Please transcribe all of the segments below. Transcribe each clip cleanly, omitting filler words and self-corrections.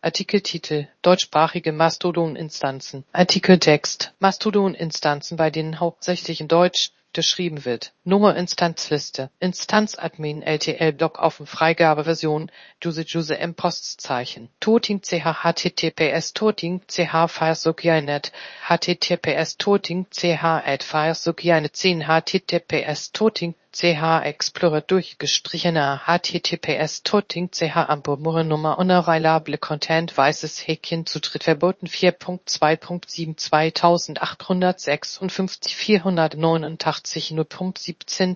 Artikeltitel: Deutschsprachige Mastodon-Instanzen. Artikeltext: Mastodon-Instanzen, bei denen hauptsächlich in Deutsch geschrieben wird. Nummer Instanzliste. Instanzadmin LTL-Block offen. Freigabeversion JUSE M-Postzeichen. Toting ch https toting ch firesocialnet https toting ch firesocialnet 10 https toting ch explorer durchgestrichener https toting ch Nummer unavailable content weißes Häkchen Zutritt verboten 4.2.7 2856 489 0.17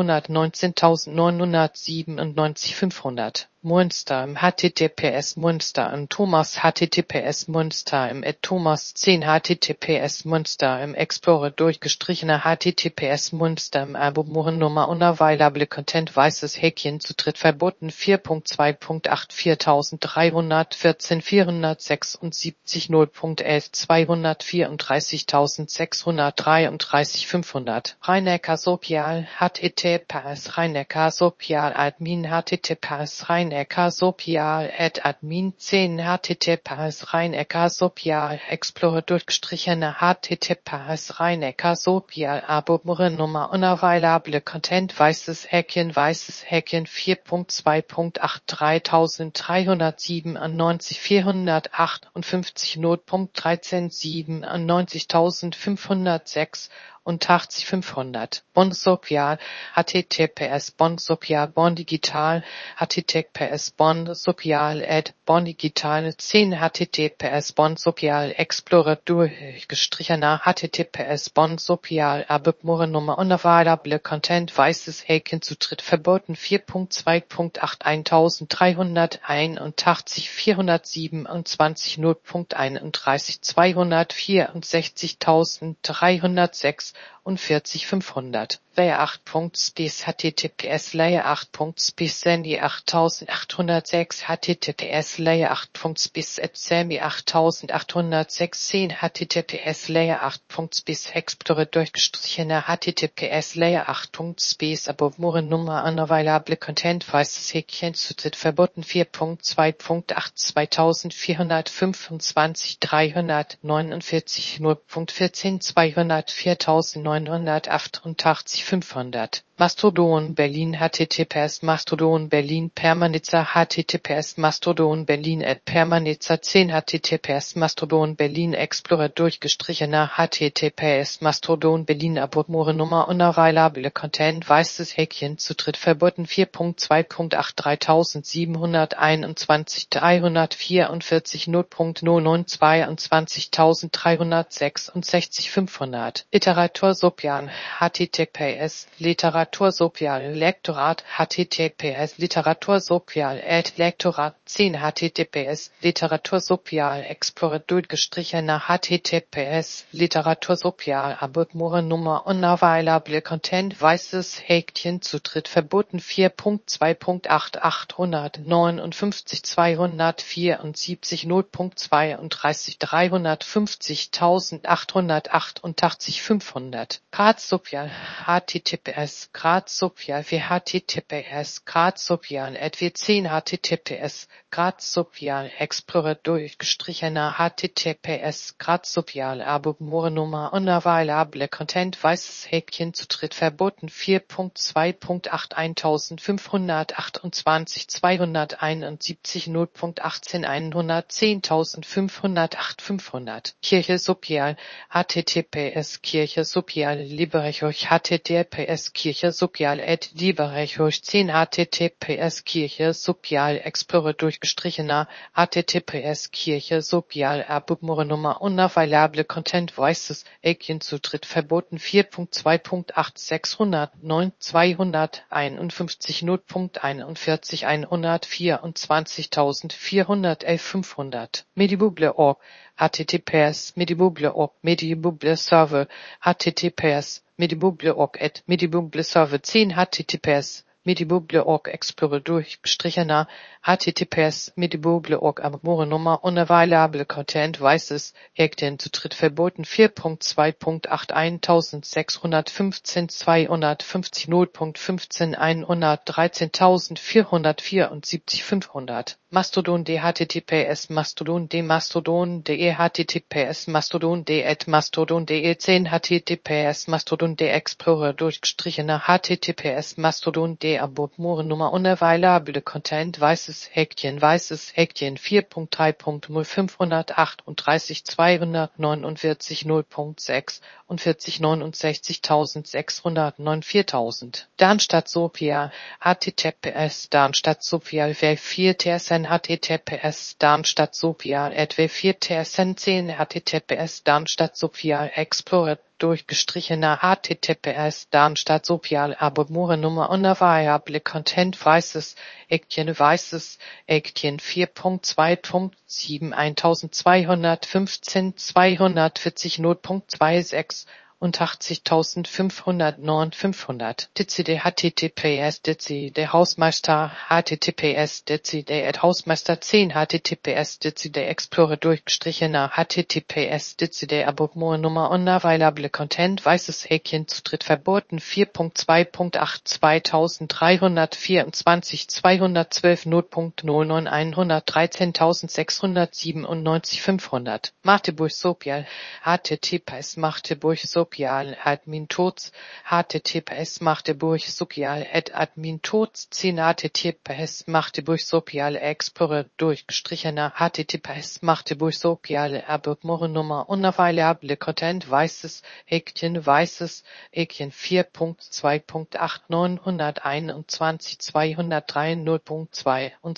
219.997 500 Monster im https Monster im Thomas https Monster im Thomas 10 https Monster im Explorer durchgestrichener https Monster im Nummer unavailable content weißes Häkchen Zutritt verboten 4.2.8 4314 476 0.11 234.633 500 Rhein-Neckar Sopial https Rhein-Neckar Sopial admin https Rhein-Neckar Sopial admin 10 https Rhein-Neckar Sopial Explorer durchgestrichener https Rhein-Neckar Sopial Nummer unavailable content weißes Häkchen 4.2.8 3397 458 0.13 97.506 und 500. Bonsopial https Bonsopial Bondigital https Bonsopial Bondigital 10 https Bonsopial Explorer durchgestrichener https Bonsopial Nummer unavailable content weißes Häkchen Zutritt verboten 4.2.8 1381 427 0.31 264.306 und 500. Layer 8.space https Layer 8.space Sandy 8806 https Layer 8.space Sammy 8806 10 https Layer 8.space Explorer durchgestrichener https Layer 8.space Nummer unavailable content weißes Häkchen Zutritt verboten 4.2.8 2425 349 0.14 204.988 500. Mastodon Berlin https Mastodon Berlin Permanitzer https Mastodon Berlin @permanitzer 10 https Mastodon Berlin Explorer durchgestrichener https Mastodon Berlin Nummer unavailable content weißes Häkchen Zutritt verboten 4.2.8 3721 344 0.0922 500 Literatur Sopian https Literatur Sopial Lektorat https Literatur Sopial Lektorat 10 https Literatur Sopial Explorer durchgestrichener https Literatur Sopial Nummer unavailable content weißes Häkchen Zutritt verboten 4.2.8 859 274 0.32 350.888 500 Graz Sopial https Graz Sopial für https Graz Sopial @w10 https Graz Sopial Explorer durchgestrichener https Graz Sopial Nummer unavailable content weißes Häkchen Zutritt verboten 4.2.8 1528 271 0.18 110.508 500 Kirche Sopial https Kirche Sopial Liberechoch https Kirche Sopial @liberechoch 10 https Kirche Sopial Explorer durchgestrichener https Kirche Sopial Nummer unavailable content weißes Häkchen Zutritt verboten 4.2.8 609 251 0.41 124.411 500 Medibubble.org https Medibubble.org Medibubble Server https Medibubble.org @Medibubble Server 10 https Medibubble.org Explorer durchgestrichener https Medibubble.org Nummer unavailable Content weißes Häkchen zu dritt verboten 4.2.81 215 0.15 113.474 500 Mastodon https mastodon.de https mastodon.de 10 https mastodon Explorer durchgestrichener https mastodon.de Nummer unavailable Content weißes Häkchen 4.3.0538 249 0.6 und 69.609 4000 Darmstadt Sophia https Darmstadt Sophia w4 tsn https Darmstadt Sophia w4 tsn 10 https Darmstadt Sophia Explorer durchgestrichener https Darmstadt Sophia Nummer unavailable Content weißes Häkchen 4.2.7 1215 240 0.26 und 80.509 500 Dizide https Dizide Hausmeister https Dizide Hausmeister 10 https Dizide Explorer durchgestrichener https Dizide Nummer unavailable Content weißes Häkchen zu dritt verboten 4.2.8 2324 212 0.09 113.697 500 Magdeburg Sopial https Magdeburg Sopial Admin Tots https Magdeburg Sopial Admin Tots 10 https Magdeburg Sopial Explorer durchgestrichener https Magdeburg Sopial Nummer unavailable Content weißes Häkchen 4.2.8 921 203 0.2 und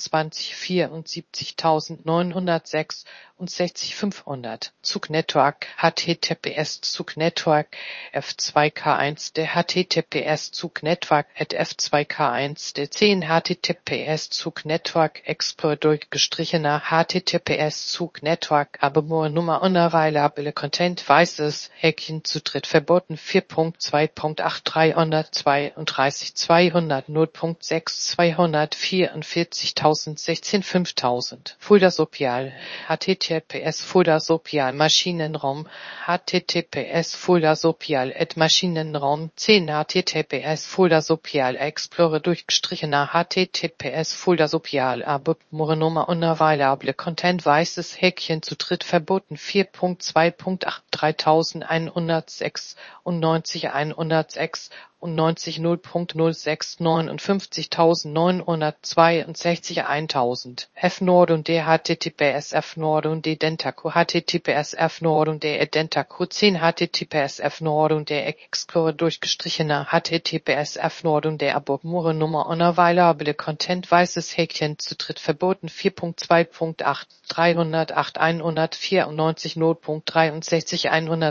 74.906 und 60.500 Zugnetwork https Zugnetwork f2k1 der https Zugnetwork f2k1 der 10 https Zugnetwork Explorer durchgestrichener https Zugnetwork Nummer unavailable Content weißes Häkchen zu dritt verboten 4.2.8 332 200 0.6 244.016 5000 Fulda Sopial https Fulda Sopial Maschinenraum https Fulda Sopial Maschinenraum 10 https Fulda Sopial Explorer durchgestrichener https Fulda Sopial Nummer unavailable Content weißes Häkchen zu dritt verboten 4.2.8 3106 und 106 und 90 0.06 59.962 1000 F-Nord und der https F-Nord und der Dentaco https F-Nord und der Dentaco 10 https F-Nord und der Explorer durchgestrichener https F-Nord und der Nummer unavailable Content weißes Häkchen zu dritt verboten 4.2.8 308 194 0.63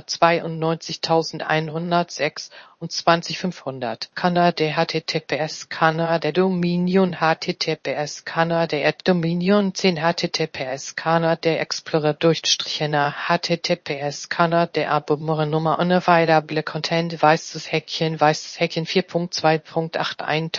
192.106 und 20500 Kanada https Kanada Dominion https Kanada Dominion 10 https Kanada Explorer durchgestrichener https Kanada Nummer unavailable Content weißes Häkchen 4.2.8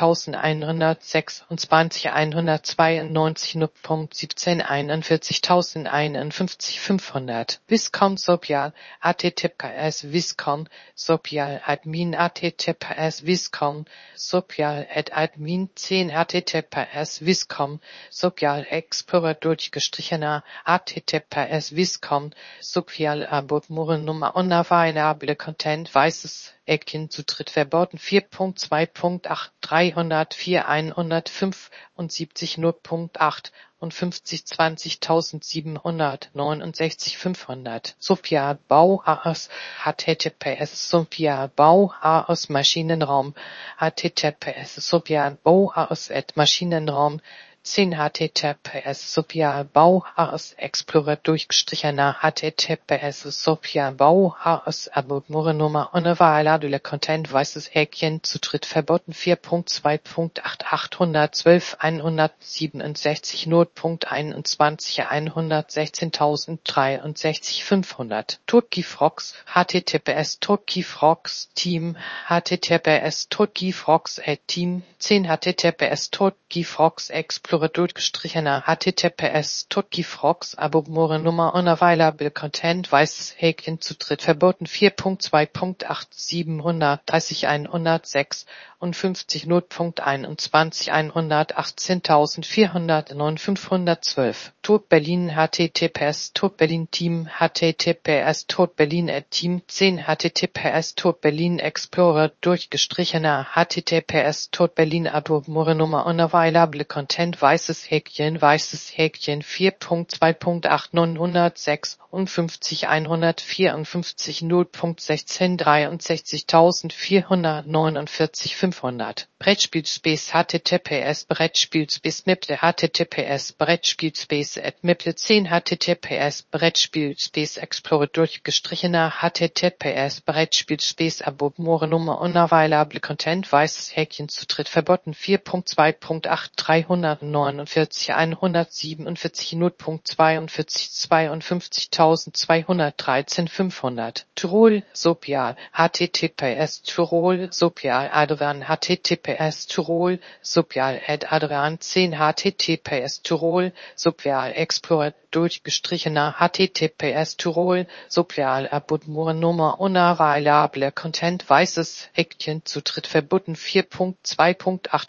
1126 192 0.17 41.051 500 Viscount Sopial https Viscount Sopial Admin https Viscount Sopial Admin 10 https Viscount Sopial Explorer durchgestrichener https Viscount Sopial Nummer unavailable Content weißes Häkchen zu dritt verboten 4.2.8 304 175 0.8 und 50.20.769 500 Sophia Bau AS https Sophia Bau AS Maschinenraum https Sophia Bau AS Maschinenraum 10 https Sophia Bau HS Explorer durchgestrichener https Sophia Bau HS Abonnummer Unavailable de la Content weißes Häkchen Zutritt verboten 4.2.8 167 0.21 116.063 500 Turkeyfrogs https Turkeyfrogs Team https Turkeyfrogs Team 10 https Turkeyfrogs Explorer durchgestrichener https Turkeyfrogs Abonnummer Unavailable Content weißes Häkchen Zutritt verboten 4.2.8 730 106 und 50 0.21 118.409 512 Tod Berlin https Tod Berlin Team https Tod Berlin Team 10 https Tod Berlin Explorer durchgestrichener https Tod Berlin Abonnummer Unavailable Content weißes Häkchen 4.2.8 906 und 50 154 0.16 63.449 500 Brettspielspace https Brettspielspace Miple https Brettspielspace Miple 10 https Brettspielspace Explorer durchgestrichener https Brettspielspace Abonnummer Unavailable Content weißes Häkchen Zutritt verboten 4.2.8 349 147 0.42 52.213 500 Tirol Sopial https Tirol Sopial Adrian https Tirol Sopial Adrian 10 https Tirol Sopial Explorer durchgestrichener https Tirol Sopial Abonnummer Unavailable Content weißes Häkchen Zutritt verboten 4.2.8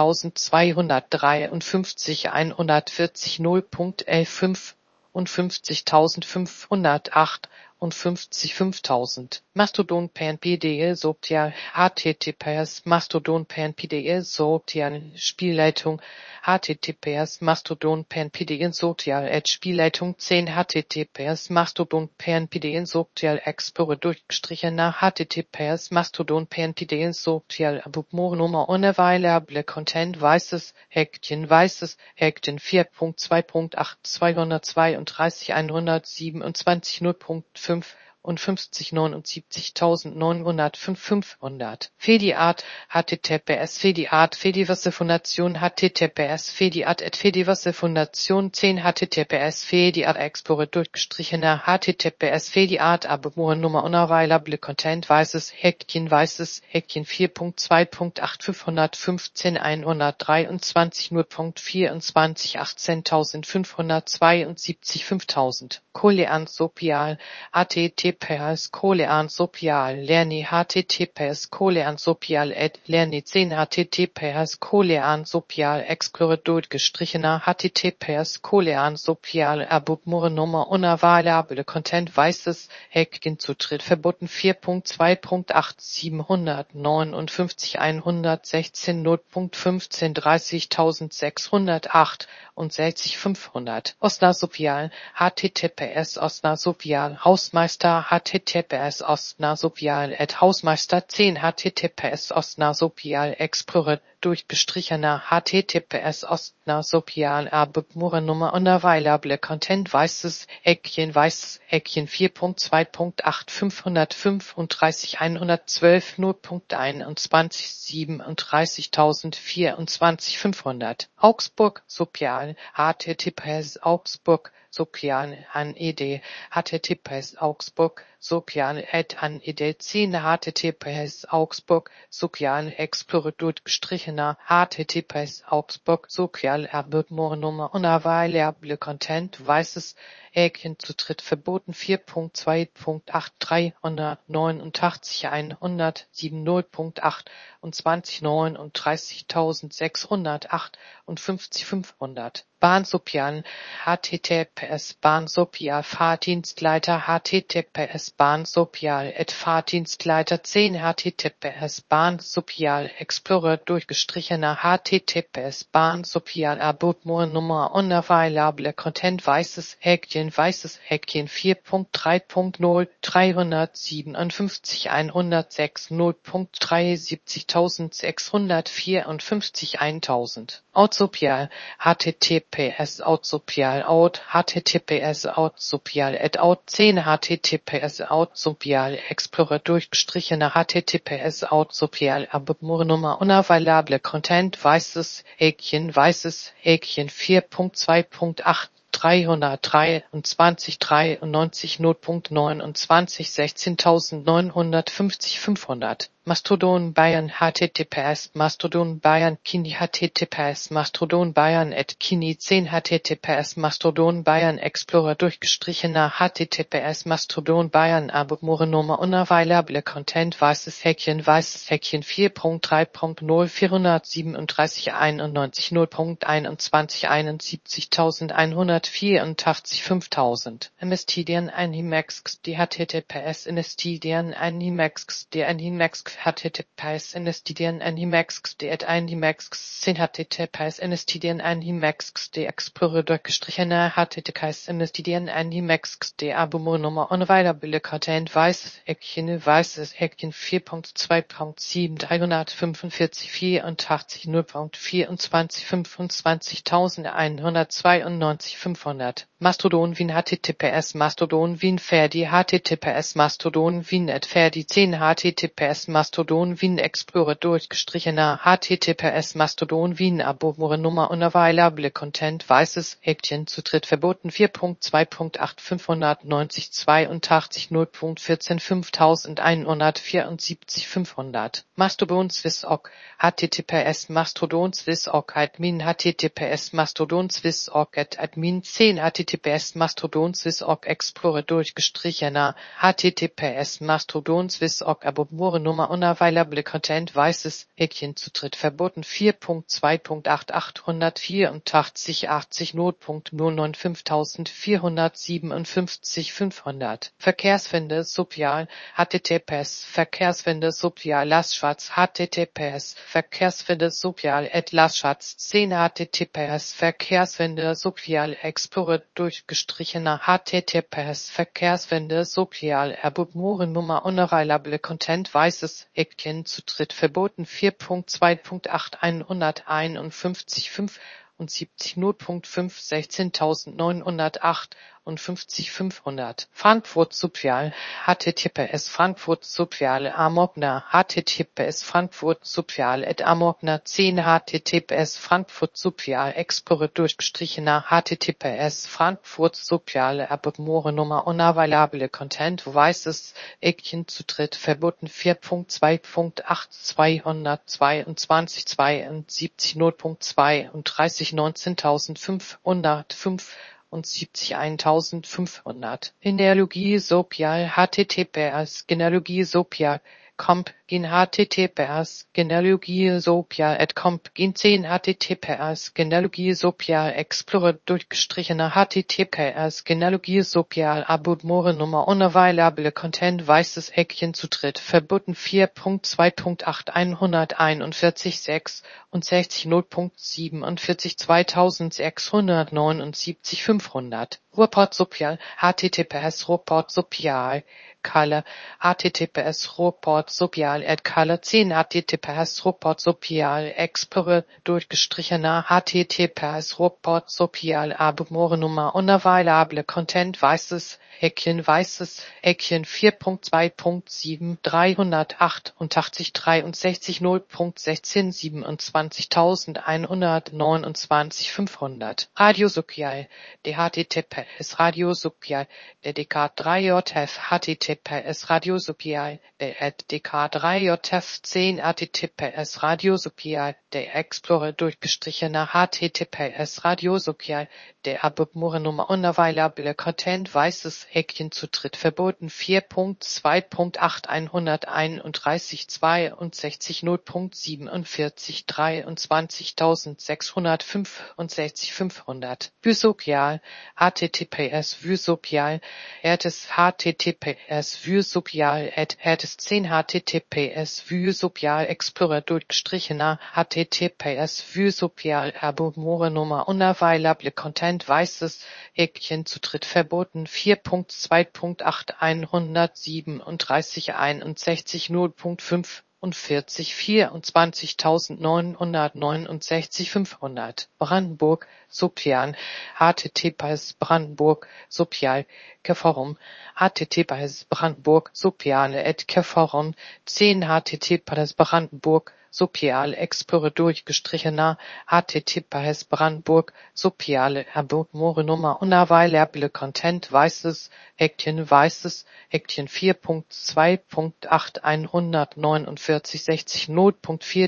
1253 140 0.15 und 50.508 und 50.000 Mastodon PNPDE Sopial https Mastodon PNPDE Sopial Spielleitung https Mastodon PNPDE Sopial Spielleitung 10 https Mastodon PNPDE Sopial Explorer durchgestrichener https Mastodon PNPDE Sopial Abonnummer Unavailable Content weißes Häkchen 4.2.8 232 127 0.5 und 50.79.905 500 Fediart https Fediart Fediverse Fundation https Fediart Fediverse Fundation 10 https Fediart Explorer durchgestrichener https Fediart Abonnummer Unavailable Content weißes Häkchen 4.2.8 515 123 0.24 18.572 5000 Colean Sopial https Colean Sopial Lerni https Colean Sopial Lerni 10 https Colean Sopial Explorer durchgestrichener https Colean Sopial Abonnummer Unavailable Content weißes Häkchen Zutritt verboten 4.2.8 759 116 0.15 30.608 und 60 500 Osna Sopial https Osna Sopial Hausmeister https Osna Sopial Hausmeister 10 https Osna Sopial Explorer durchgestrichener https Osna Sopial Abonnummer Unavailable Content weißes Häkchen 4.2.8 535 112 0.21 37.024 500 Augsburg Sopial https Augsburg Sopial an ed https Augsburg Sopial an ed 10 https Augsburg Sopial Explorer durchgestrichener https Augsburg Sopial Abonnummer Unavailable Content weißes Häkchen Zutritt verboten 4.2.8 389 107 0.8 und 20.9 und 30.608 und 50.500 Bahnsopial https Bahnsopial Fahrdienstleiter https Bahnsopial Fahrdienstleiter 10 https Bahnsopial Explorer durchgestrichener https Bahnsopial Abonnummer Unavailable Content weißes Häkchen 4.3.0 357 106 0.73.654 1000 Outsopial, https outsopial out, https outsopial out 10 https outsopial explorer durchgestrichener https outsopial Abonnummer unavailable content weißes Häkchen 4.2.8 323 93 0.29 16.950 500 Mastodon Bayern https Mastodon Bayern Kini https Mastodon Bayern at Kini 10 https Mastodon Bayern Explorer durchgestrichener https Mastodon Bayern Abonnummer unavailable content weißes Häkchen 4.3.0 437 91 0.21 71.184 5000 Mestidian Animax https Mestidian Animax https Mestidian Animax Animax 10 https Mestidian Animax Explorer durchgestrichener https Mestidian Animax Abonnummer unavailable content weißes Häkchen 4.2.7 345 84 0.24 25.192 500 Mastodon Wien https Mastodon Wien Ferdi https Mastodon Wien at Ferdi 10 https Mastodon Wien Explorer durchgestrichener https Mastodon Wien Abonnummer unavailable content weißes Häkchen Zutritt verboten 4.2.8 590 82 0.14 5174 500 Mastodon SwissOc https Mastodon SwissOc admin https Mastodon SwissOc at admin 10 https Mastodon SwissOc Explorer durchgestrichener https Mastodon SwissOc Abonnummer unavailable content weißes Häkchen Zutritt verboten 4.2.8 884 80 0.095 457 500 Verkehrswende Sopial https Verkehrswende Sopial Lastschwarz https Verkehrswende Sopial at Lastschwarz 10 https Verkehrswende Sopial Explorer durchgestrichener https Verkehrswende Sopial Abonnummer unavailable content weißes Häkchen Zutritt verboten 4.2.8 151 75 0.5 16.908 und 50500 Frankfurt Sopial https Frankfurt Sopial Amogna https Frankfurt Sopial at Amogna 10 https Frankfurt Sopial Explorer durchgestrichener https Frankfurt Sopial Abonnummer unavailable content weißes Häkchen Zutritt verboten 4.2.8 222 72 0.2 und 30 19.505 und 71.500 Genealogie Sopial https Genealogie Sopial comp gen https Genealogie Sopial at comp gen 10 https Genealogie Sopial Explorer durchgestrichener https Genealogie Sopial Abonnummer unavailable content weißes Häkchen Zutritt verboten 4.2.8 141 6 und 60 0.47 2679 500 Ruhrpott Sopial https Ruhrpott Sopial Kalle https Ruhrpott Sopial at Kalle 10 https Ruhrpott Sopial Explorer durchgestrichener https Ruhrpott Sopial Abonnummer unavailable content weißes Häkchen 4.2.7 388 63 0.16 27.129 500 Radio Sopial https Radio Sopial der DK3JF https Radio Sopial der DK3JF 10 https Radio Sopial der Explorer durchgestrichener https Radio Sopial der Abonnummer unavailable content weißes Häkchen Zutritt verboten 4.2.8 131 62 0.47 23.665 500 Vysopial https Vysopial https Vysopial at 10 https Vysopial Explorer durchgestrichener https Vysopial Abonnummer unavailable content weißes Häkchen Zutritt verboten 4.2.8 137 61 0.5 24.969 Brandenburg Sopian https Brandenburg Sopial Keforum https Brandenburg Sopial et Keforum 10 https Brandenburg Sopial Explorer durchgestrichener https Brandenburg Sopiale Morenummer unerweilable Content weißes Häkchen 4.2.8 Not.4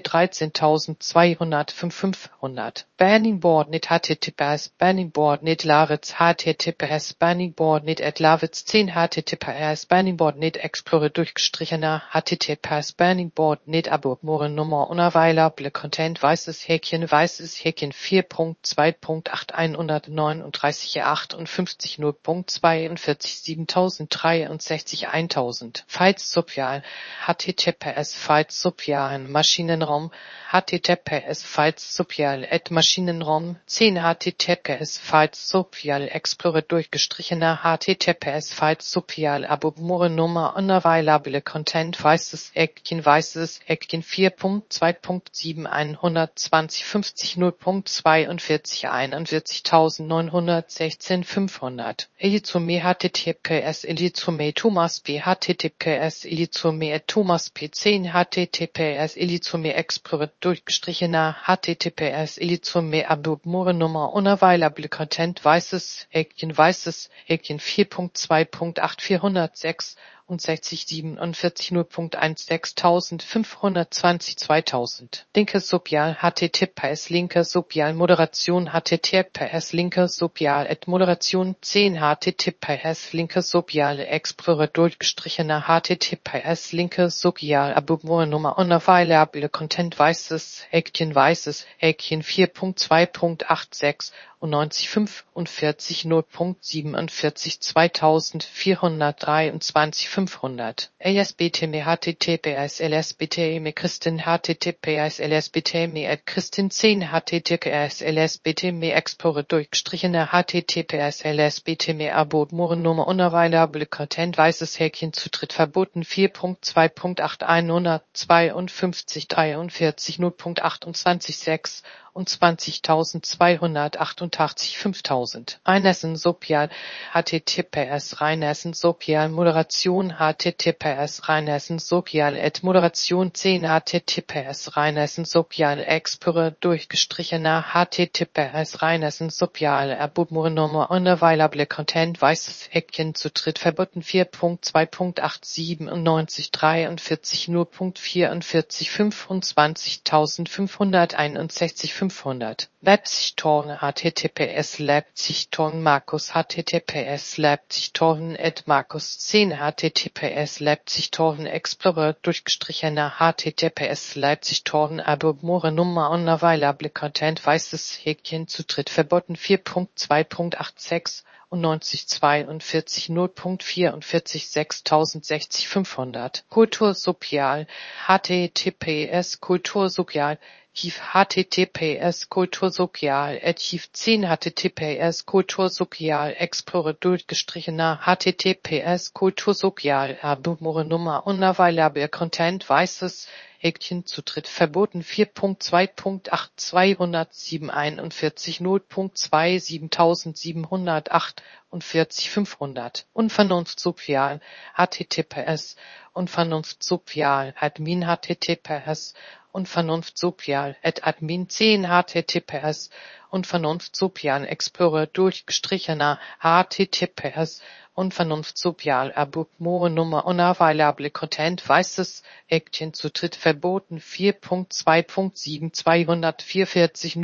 13.200 Banning Board nicht https Banning Board nicht Laritz https Banning Board nicht at Laritz 10 https Banning Board nicht Explorer durchgestrichener https Banning Board nicht Morenummer unerweilable Content weißes Häkchen 4.2.8 0.42 7063 1000 Fights Sopial https Fights Sopial Maschinenraum https Fights Sopial at Maschinenraum 10 https Fights Sopial Explorer durchgestrichener https Fights Sopial Morenummer unerweilable Content weißes Häkchen 4.2.7 120 50 0.42 41.916 500 Elizome https Elizome Thomas P https Elizome Thomas P 10 https Elizome Explorer durchgestrichener https Elizome Morenummer unerweilable Content weißes Häkchen 4.2.8 406 und 47 0.16 520 2000 Linke Sopial https Linke Sopial Moderation https Linke Sopial at Moderation 10 https Linke Sopial Explorer durchgestrichener https Linke Sopial Morenummer unerweilable Content weißes Häkchen 4.2.86 und 45 0.47 2423 500 LSBTM https LSBTM Christin https LSBTM at Christin 10 https LSBTM Explorer durchgestrichener https LSBTM Morennummer unerweilable Content weißes Häkchen Zutritt verboten 4.2.8 152 43 0.28 6 und 20.288 5000 Rheinessen Sopial https Rheinessen Sopial Moderation https Rheinessen Sopial at Moderation 10 https Rheinessen Sopial Explorer durchgestrichener https Rheinessen Sopial Morenummer unerweilable Content weißes Häkchen Zutritt verboten 4.2.8 43 0.44 25.561 500 Leipzig-Torn https Leipzig-Torn Markus https Leipzig-Torn at Markus 10 https Leipzig-Torn Explorer durchgestrichener https Leipzig-Torn Morenummer unerweilable Content weißes Häkchen Zutritt verboten 4.2.86 und 42 0.44 6060 500 Kultursopial https Kultursopial https Kultursozial Archiv 10 https Kultursozial Explorer durchgestrichener https Kultursozial Morenummer unerweilable Content weißes Häkchen Zutritt verboten 4.2.8 207 41 0.2 7708 und 500 Unvernunftsozial https Unvernunftsozial admin https Unvernunftsozial at admin 10 https Unvernunftsozial Explorer durchgestrichener https Unvernunftsozial Morenummer unerweilable Content weißes Häkchen Zutritt verboten 4.2.7 244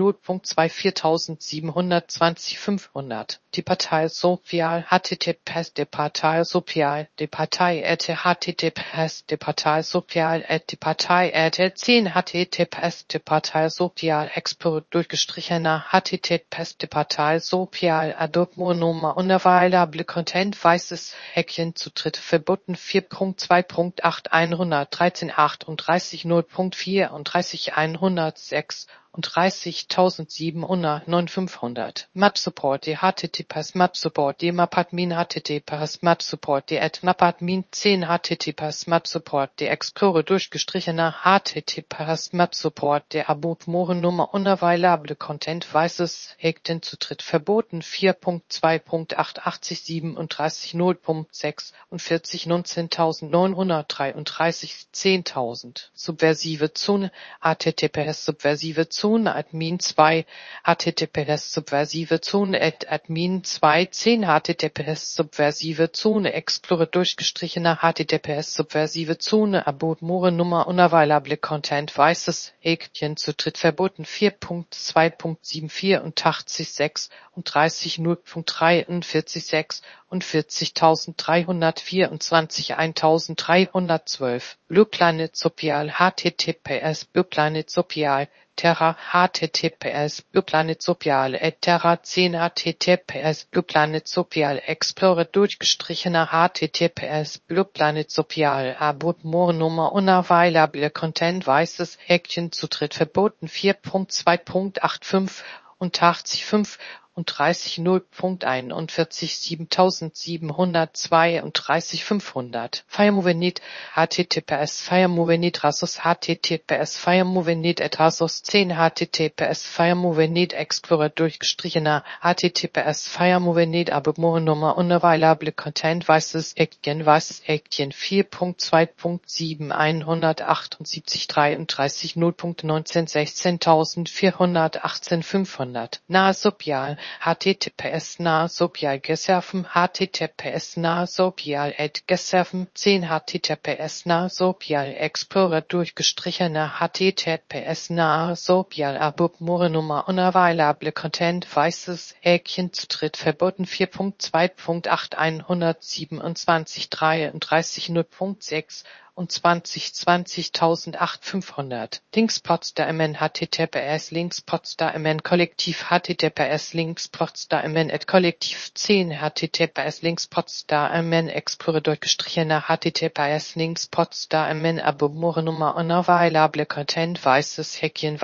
0.24720 500 Die Partei Sozial https die Partei Sozial die Partei https die Partei Sozial die Partei 10 https die Partei Sozial Explorer durchgestrichener https die Partei Sozial Morenummer unerweilable Content weißes Häkchen Zutritt verboten 4.2.8 113 38 0.4 und 30 106 und 30.709.500. Matsupport, die HTTPS Matsupport, die Mapadmin HTTPS Matsupport, die Mapadmin 10 HTTPS Matsupport, die Explorer durchgestrichener HTTPS Matsupport, der Abort-More-Nummer unavailable Content weißes Häkchen Zutritt verboten 4.2.887 und 30.0.6 und 40.19.933 10.000. Subversive Zone HTTPS Subversive Zone Admin 2 HTTPS Subversive Zone Admin 2 10 HTTPS Subversive Zone Explorer durchgestrichener HTTPS Subversive Zone Abort-More Nummer unavailable Content weißes Häkchen Zutritt verboten 4.2.74 und 80.6 und 30.0.43.6 und 40.324 1.312. Blue Planet Sopial HTTPS Blue Planet Sopial Terra HTTPS Blue Planet Sopial Terra 10 HTTPS Blue Planet Sopial Explorer durchgestrichener HTTPS Blue Planet Sopial Abort-More Nummer unavailable Content weißes Häkchen Zutritt verboten 4.2.85 und 80.5 und 30.0.41 7.702 und 30.500. Firemovenit HTTPS Firemovenit Rasus HTTPS Firemovenit et Rasus 10 HTTPS Firemovenit Explorer durchgestrichener HTTPS Firemovenit Abort-More Nummer unavailable Content weißes Häkchen 4.2.7 178 33 0.19 16.418 500. Nahe Sopial HTTPS nahe Sopial Geserven HTTPS nahe Sopial at Geserven 10 HTTPS nahe Sopial Explorer durchgestrichener HTTPS nahe Sopial Abort-More Nummer unavailable Content weißes Häkchen Zutritt verboten 4.2.8 127 33 0.6 und 20.008 Linkspotsdam MN HTTPS Linkspotsdam MN Kollektiv HTTPS Linkspotsdam MN at Kollektiv 10 HTTPS Linkspotsdam MN Explorer durchgestrichener HTTPS Linkspotsdam MN Abort-More Nummer unavailable Content weißes Häkchen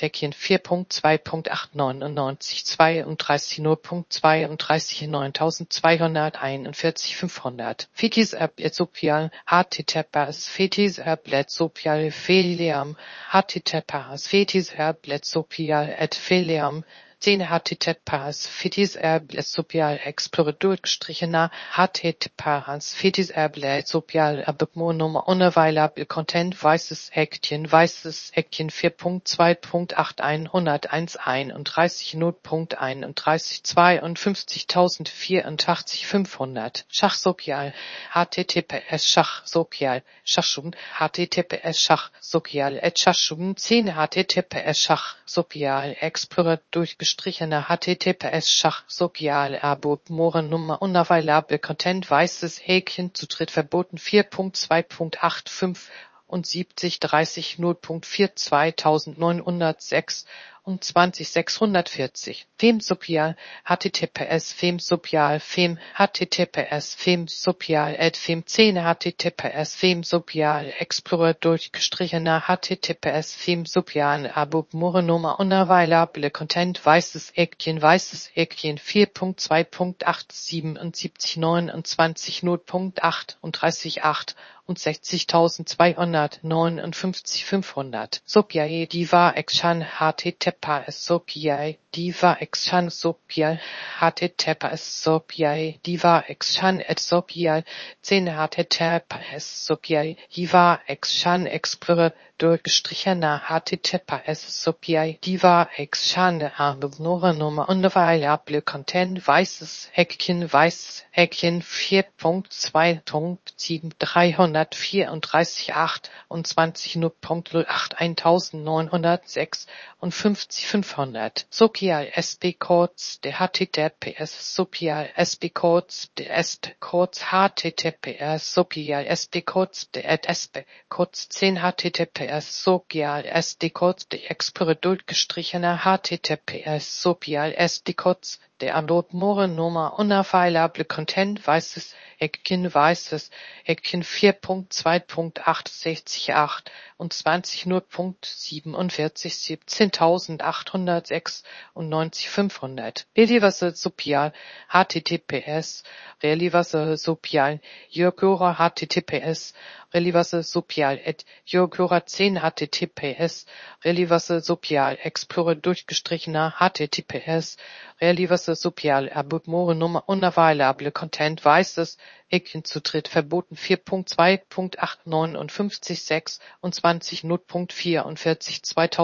4.2.899 32 0.32 9.241 500. Fitis Sopial HTTPS Fetis Herblet Sopial Feliam HTTPS Fetis Herblet Sopial et Feliam 10 HTTPS Fetis Herblet Sopial Explorer durchgestrichener HTTPS Fetis Herblet Sopial Abort-More Nummer unavailable Content weißes Häkchen 4.2.8 101 und 30 0.31 52.084 500. Schach Sopial HTTPS Schach Sopial Schachschum HTTPS Schach Sopial et Schachschum 10 HTTPS Schach Sopial Explorer durchgestrichener HTTPS Schach Sopial Abort-More Nummer unavailable Content weißes Häkchen Zutritt verboten 4.2.85 und 70 30 0.42 906 und 20.640. Femsopial HTTPS Femsopial Fem HTTPS Femsopial at Fem 10 HTTPS Femsopial Explorer durchgestrichener HTTPS Femsopial Abort-More Nummer unavailable Content weißes Häkchen 4.2.877 29 0.8 und 30.8 und 60.259 500. Sopiae Diva Exhan HTTPS Sopiae Diva Exhan Sopial HTTPS Sopiae Diva Exhan et Sopial 10 HTTPS Sopiae Diva Exhan Explorer durchgestrichener HTTPS Sopiae Diva Exhan Abort-More Nummer unavailable Content weißes Häkchen 4.2.7 334 8 und 20 0.08 1906 und 50 500. Sopial SP Codes der HTTPS Sopial SP Codes der SP Codes HTTPS Sopial SP Codes der SP Codes 10 HTTPS Sopial SD Codes der Explorer durchgestrichener HTTPS Sopial SD Codes der Nummer unavailable Content weißes Eckchen 4.2.868 und 20.0.47 17.896 Reliverse Sopial https Reliverse Sopial Jörgura https Reliverse Sopial at Jörgura 10 https Reliverse Sopial Explorer durchgestrichener https Reliverse Sopial Abutmore Nummer unavailable Content weißes Eckchen Zutritt verboten 4.2.859 und 20.0.44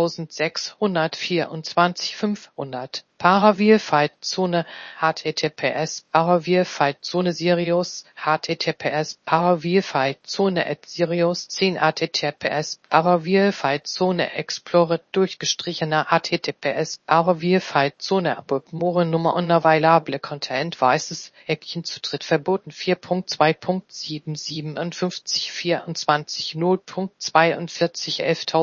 2624 Paravir-Fight Zone https Paravir-Fight Zone Sirius https Paravir-Fight Zone at Sirius 10 https Paravir-Fight Zone Explorer durchgestrichener https Paravir-Fight Zone Abutmore Nummer unavailable Content weißes Eckchen Zutritt verboten 4.2.757 24 0.42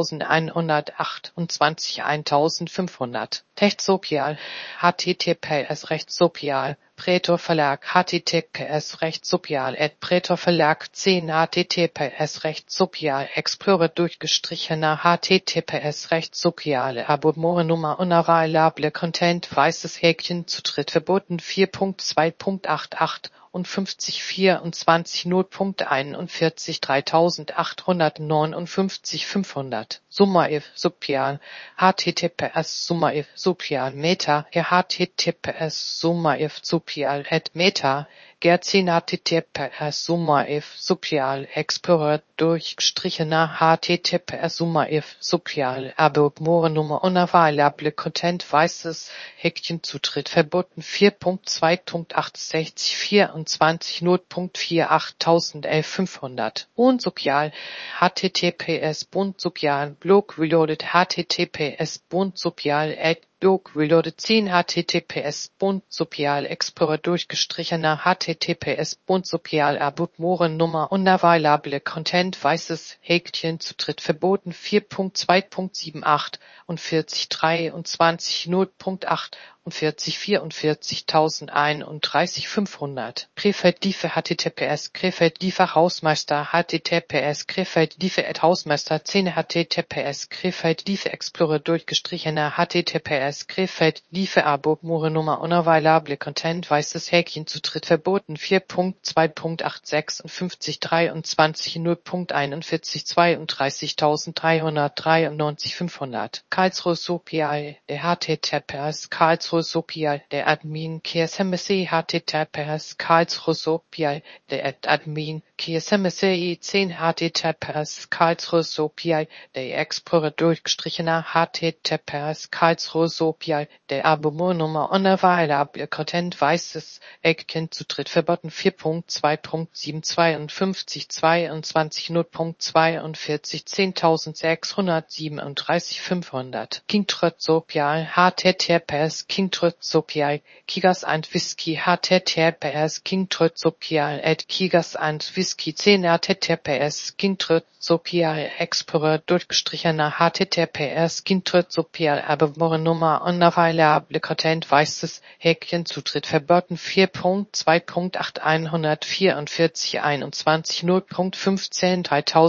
11.128 1500 Rechtssopial https Rechtssopial Prätor Verlag https Rechtssopial Prätor Verlag 10 https Rechtssopial Explorer durchgestrichener https Rechtssopial Abonnement Nummer unavailable Content weißes Häkchen Zutritt verboten 4.2.88 und 50 24 0.41 3859 500 Summaif Sopial https Summaif Sopial Meta https Summaif Sopial Meta Gerzin https Summaif Sopial Explorer durchgestrichener https Summaif Sopial Abonnement Nummer unavailable Content weißes Häkchen Zutritt verboten 4.2.68 24 0.48 500 Bundsopial https Bundsopial Blog Reloaded https Bundsopial Blog Reloaded 10 https Bundsopial Explorer durchgestrichener https Bundsopial Abutmoren Nummer unavailable Content weißes Häkchen Zutritt verboten 4.2.78 und 40 23 0.8 und 44 500 Krefeld Diefe https Krefeld Diefe Hausmeister https Krefeld Diefe Hausmeister 10 https Krefeld Diefe Explorer durchgestrichener https Krefeld Diefe Abo Nummer unavailable Content weißes Häkchen Zutritt verboten 4.2.86 und 50 23 0.41 32.393 500 Karlsruhe Sopial der https Karlsruhe Sopial der Admin KSMC https Karlsruhe Sopial der Admin KSMC 10 https Karlsruhe Sopial der Explorer durchgestrichener https Karlsruhe Sopial der Abonnement unavailable Content weißes Eckchen Zutritt verboten 4.2.752 22 0.42 10.637 500 Kingtrot Sopial https Kingtrot Sopial Kigas and Whisky https Kingtrot Sopial Kigas and Whisky 10 https Kingtrot Sopial Explorer durchgestrichener https Kingtrot Sopial Abonnement Nummer unavailable Content weißes Häkchen Zutritt verboten 4.2.8144 21 0.15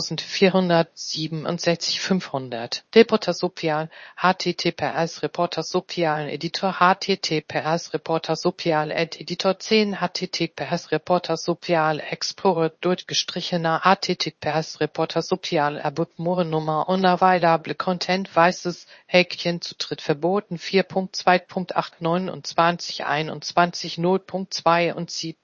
3467 500 Reporter Sopial https Reporter Sopial Editor https Reporter Sopial Editor 10 https Reporter Sopial Explorer durchgestrichener https Reporter Sopial Abonnement Nummer unavailable Content weißes Häkchen Zutritt verboten 4.2.89 21 0.72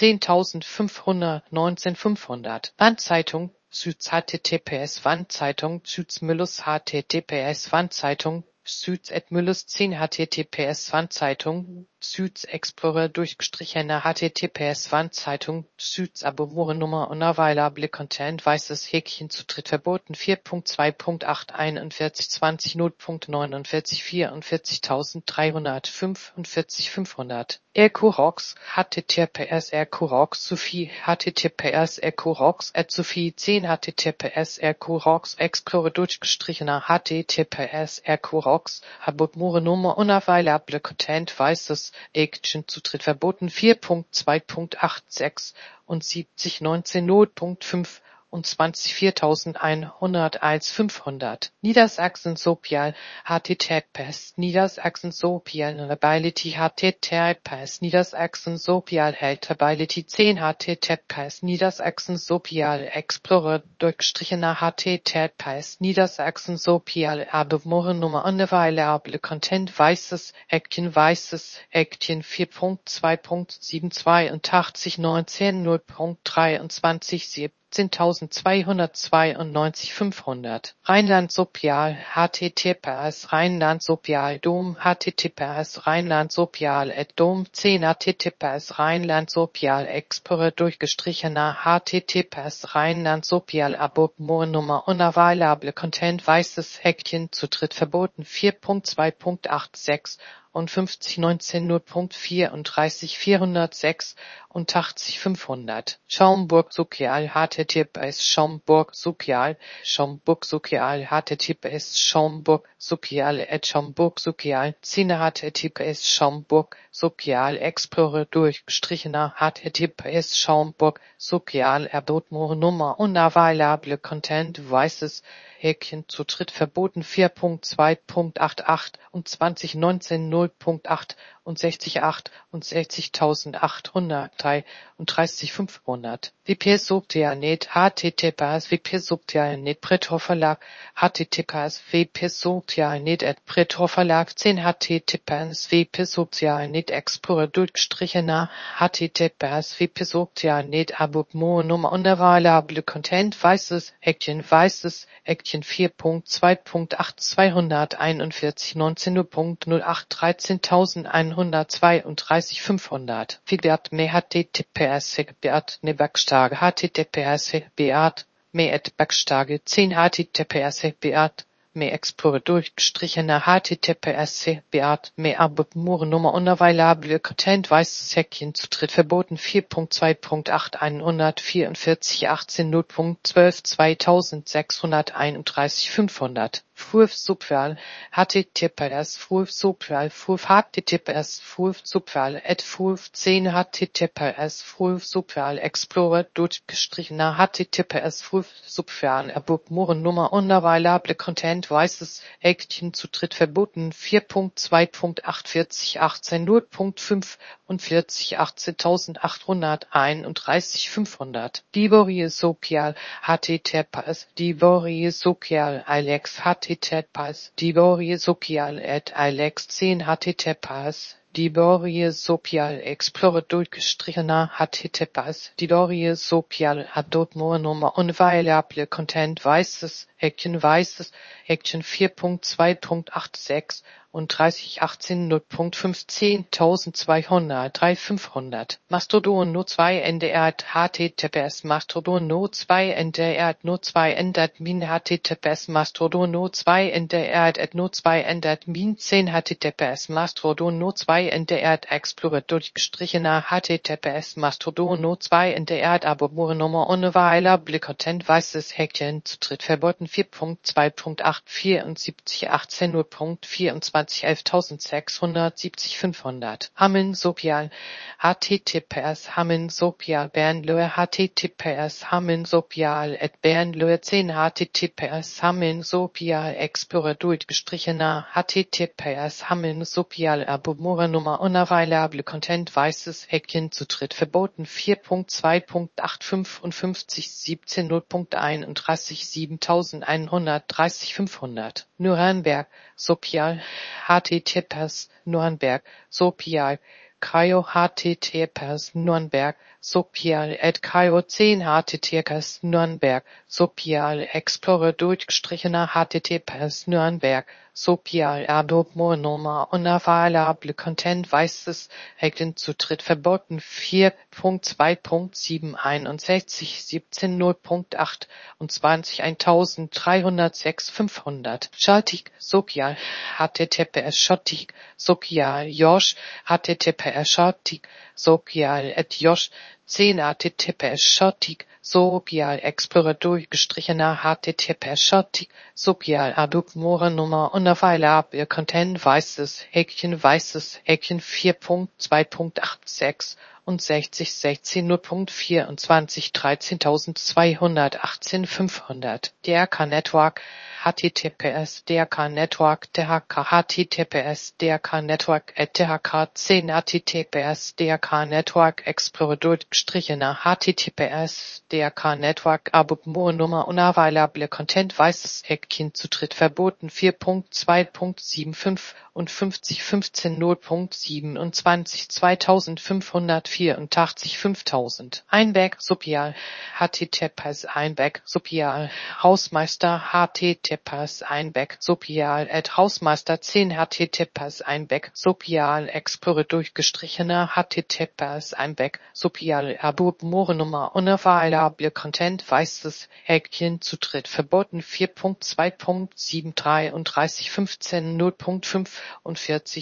10.519 500 Wandzeitung Süds https Wandzeitung Süds Müllers https Wandzeitung Süds et Müllers 10 https Wandzeitung Süds Explorer durchgestrichener https Wandzeitung Süds Abonnement Nummer unavailable Content weißes Häkchen Zutritt verboten 4.2.841 20 0.49 44.345 500 Ercorox https Ercorox Sophie https Ercorox Sophie 10 https Ercorox Explorer durchgestrichener https Ercorox Abonnement Nummer unavailable Content weißes Action Zutritt verboten 4.2.86 und 7019 0.5 und 20.4100 als 500. Niedersachsen Sopial HTTPS Niedersachsen Sopial Reliability HTTPS Niedersachsen Sopial Health Reliability 10 HTTPS Niedersachsen Sopial Explorer durchgestrichener HTTPS Niedersachsen Sopial Abemore Nummer unavailable Content weißes Action 4.2.72 und 8019 0.23 17.292.500. Rheinland Sopial HTTPS Rheinland Sopial Dom HTTPS Rheinland Sopial Dom 10 HTTPS Rheinland Sopial Explorer durchgestrichener HTTPS Rheinland Sopial Abonnement Nummer unavailable Content weißes Häkchen Zutritt verboten 4.2.86 und 5019 0.34 406 und 80 500. Schaumburg Sokial HTTPS Schaumburg Sokial HTTPS Schaumburg Sokial Schaumburg Sokial Zine HTTPS Schaumburg Sokial Explorer durchgestrichener HTTPS Schaumburg Sokial Abonnement Nummer unavailable Content weißes Häkchen Zutritt verboten 4.2.88 und 2019 0.8 und 60.8 und 60.803 und 30.500. WP Sozialnet HTTPS WP Sozialnet Pretor Verlag HTTPS WP Sozialnet Pretor Verlag 10 HTTPS WP Sozialnet Explorer durchgestrichener HTTPS WP Sozialnet Abonnement Nummer unavailable Content weißes Häkchen 4.2.8 241 19 0.08 13.102 und 30.500. Beat me HTTPS Beat ne Backstage HTTPS Beat me et Backstage 10 HTTPS Beat me Explorer durchgestrichener HTTPS Beat me Abonnement Nummer unavailable Content weißes Häkchen Zutritt verboten 4.2.8 144 18 0.12 2631 500. Fruf Subval HTTPS Fruf Subval Fruf HTTPS Fruf Subval Fruf 10 HTTPS Fruf Subval Explorer durchgestrichener HTTPS Fruf Subval Abonnement Nummer unavailable Content weißes Häkchen Zutritt verboten 4.2.48 18 0.5 und 40 18.831 500. Diborie Sokial HTTPS Diborie Sokial Alex HTTPS Diborie Sokial Alex 10 HTTPS Diborie Sopial Explorer durchgestrichener HTTPS Diborie Sopial Abonnement Nummer unavailable Content weißes Häkchen 4.2.86 und 3018 0.15.200 3500. Mastodon No 2 NDR HTTPS Mastodon No 2 NDR No 2 Admin HTTPS Mastodon No 2 NDR No 2 Admin 10 HTTPS Mastodon No 2 NDR Explorer durchgestrichener HTTPS Mastodon No 2 NDR Abonnement Nummer unavailable Content weißes Häkchen Zutritt verboten 4.2.8 74 18 0.24 11.670 500. Hameln Sopial HTTPS Hameln Sopial Bernlöhr HTTPS Hameln Sopial Bernlöhr 10 HTTPS Hameln Sopial Explorer durchgestrichener HTTPS Hameln Sopial Abonnement Nummer unavailable Content weißes Häkchen Zutritt verboten 4.2.855 17 0.31 7130 500. Nürnberg Sopial HTTPS Nürnberg Sopial Cryo HTTPS Nürnberg Sopial Cryo 10 HTTPS Nürnberg Sopial Explorer durchgestrichener HTTPS Nürnberg Sopial Abonnement Nummer unavailable Content weißes Häkchen Zutritt verboten 4.2.7 17 0.8 und 11.306 500. Schaltig Sokial HTTPS Schottig Sokial Josh HTTPS Schottig Sokial Josh 10 HTTPS Schottig Sopial Explorer durchgestrichener HTTPS Sopial Adobe More Nummer unavailable Content weißes Häkchen 4.2.86 und 16 0.24 13.218 DRK Network HTTPS DRK Network DHK HTTPS DRK Network DHK 10 HTTPS DRK Network Explorer durchgestrichener HTTPS DRK Network Abo Nummer unavailable Content weißes Häkchen zu dritt verboten 4.2.75 und 50.15 0.27 2584 5000 Einbeck Sopial HTTPS Einbeck Sopial Hausmeister HTTPS Einbeck Sopial Hausmeister 10 HTTPS Einbeck Sopial Explorer durchgestrichener HTTPS Einbeck Sopial Abo Nummer unavailable Content weißes Häkchen zu dritt verboten 4.2.73 und 30.15 0.5 und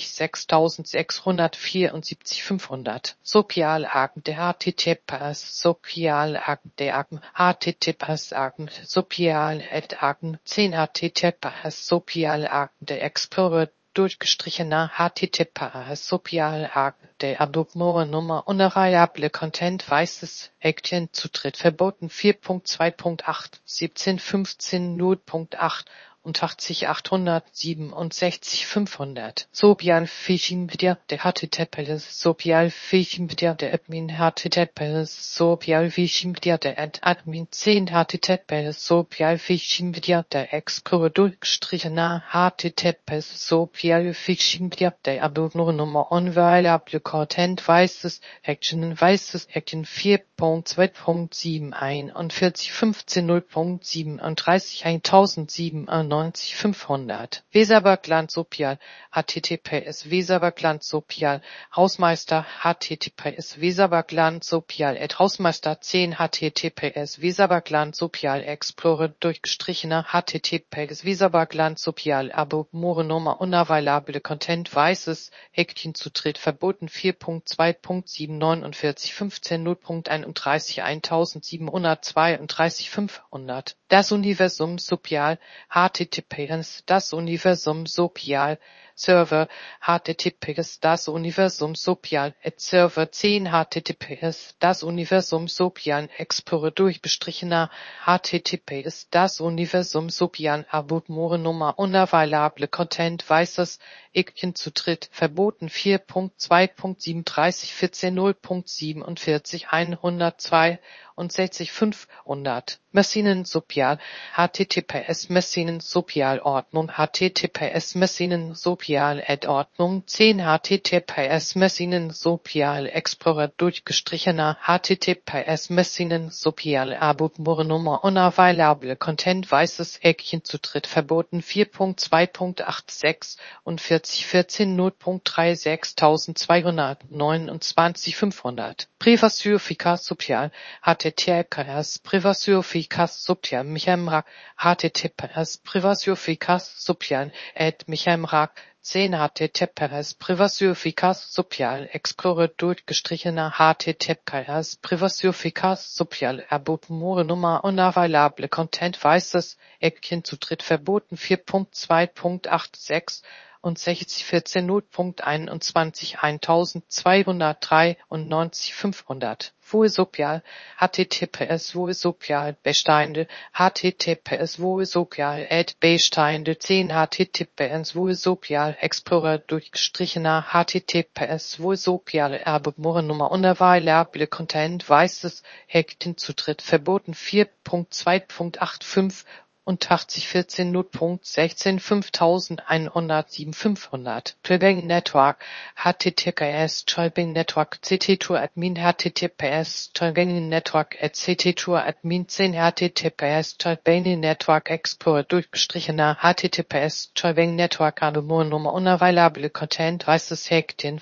6674 500 Sopial-Argen der HTTPS Sopial-Argen der Argen HTTPS-Argen Sopial-Argen 10 HTTPS Sopial-Argen der Explorer durchgestrichener HTTPS Sopial-Argen der Adobe Nummer unavailable Content weißes Häkchen zu dritt verboten 4.2.8 17.15 0.8 und 80867 500 Sopial Phishing Media der HTTPS Sopial Phishing Media der Admin HTTPS Sopial Phishing Media der Admin 10 HTTPS Sopial Phishing Media der Explorer durchgestrichener HTTPS Sopial Phishing Media der Adobe Nummer unavailable Content weißes Häkchen 4.2.7 und 40.15 0.37 1097 500 Weserbergland Sopial HTTPS Weserbergland Sopial Hausmeister HTTPS Weserbergland Sopial Hausmeister 10 HTTPS Weserbergland Sopial Explorer durchgestrichener HTTPS Weserbergland Sopial Abo More Nummer unavailable Content weißes Häkchen zu dritt verboten 4.2.749 15 0.31 1732 500 Das Universum Sopial HTTPS Das Universum Sopial Server HTTPS Das Universum Sopial Server 10 HTTPS Das Universum Sopial Explorer durchbestrichener HTTPS Das Universum Sopial Abo More Nummer unavailable Content weißes Häkchen zu dritt verboten 4.2.37 14 0.47 102 und 500 Maschinen Sopial HTTPS Maschinen Sopial Ordnung HTTPS Maschinen Sopial Ordnung 10 HTTPS Maschinen Sopial Explorer durchgestrichener HTTPS Maschinen Sopial Abo Nummer unavailable Content weißes Häkchen zu dritt verboten 4.2.86 und 14 0.36 1229 500 Privacy Efficace Sopial HTTPS Privacy Efficace Sopial Michael HTTPS Privacy Efficace Sopial Michael 10 HTTPS Privacy Efficace Sopial Explorer durchgestrichener HTTPS Privacy Efficace Sopial Abo Nummer unavailable Content weißes Häkchen zu dritt verboten 4.2.86 und 14 0.21 1293 500 Sopial HTTPS Sopial Bestände HTTPS Sopial Bestände 10 HTTPS Sopial Explorer durchgestrichener HTTPS Sopial Abo Nummer unavailable Content weißes Häkchen zu dritt verboten 4.2.85 und 14 0.16 5107 500 Tribing Network HTTPS Tribing Network CT Tour Admin HTTPS Tribing Network CT Tour Admin 10 HTTPS Tribing Network Explorer durchgestrichener HTTPS Tribing Network Abo Nummer unavailable Content weißes Häkchen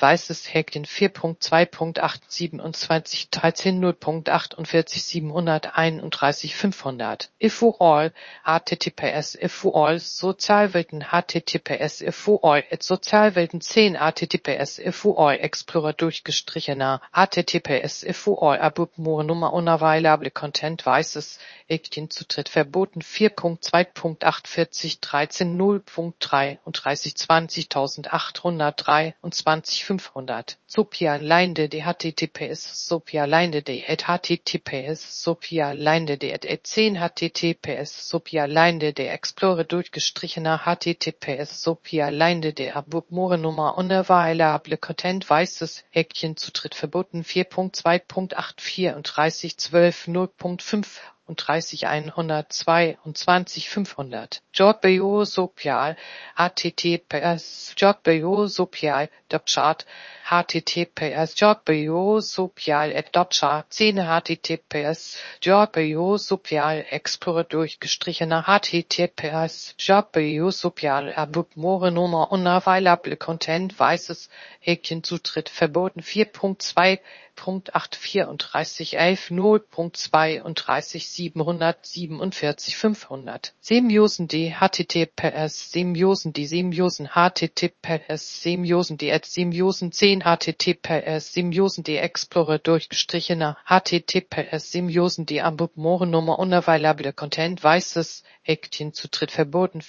4.2.827 13 0.48 731 500 If for all https FUOL Sozialwelten https FUOL Sozialwelten 10 https FUOL Explorer durchgestrichener https FUOL Abubmore Nummer unavailable Content weißes Häkchen Zutritt verboten 4.2.48 13 0.3 und 30 20.803 und 20.500 Sophia Leinde https Sophia Leinde https Sophia Leinde 10 https Sophia Leinde Explorer durchgestrichener https Sophia Leinde Abubmore Nummer unavailable Content weißes Häkchen Zutritt verboten 4.2.84 und 30 12 0.5 und 30 102 und 20 500. Jobbio Sopial https Jobbio Sopial Dotchart https Jobbio Sopial Dotchart 10 https Jobbio Sopial Explorer durchgestrichener https Jobbio Sopial Abubmore Nummer unavailable Content weißes Häkchen Zutritt verboten 4.2.84 und 30 11 0.2 und 30 747 500. Semiosen https Semiosen https Semiosen Semiosen 10 https Semiosen Explorer durchgestrichener https Semiosen Abubmore Nummer unavailable Content weißes Häkchen Zutritt verboten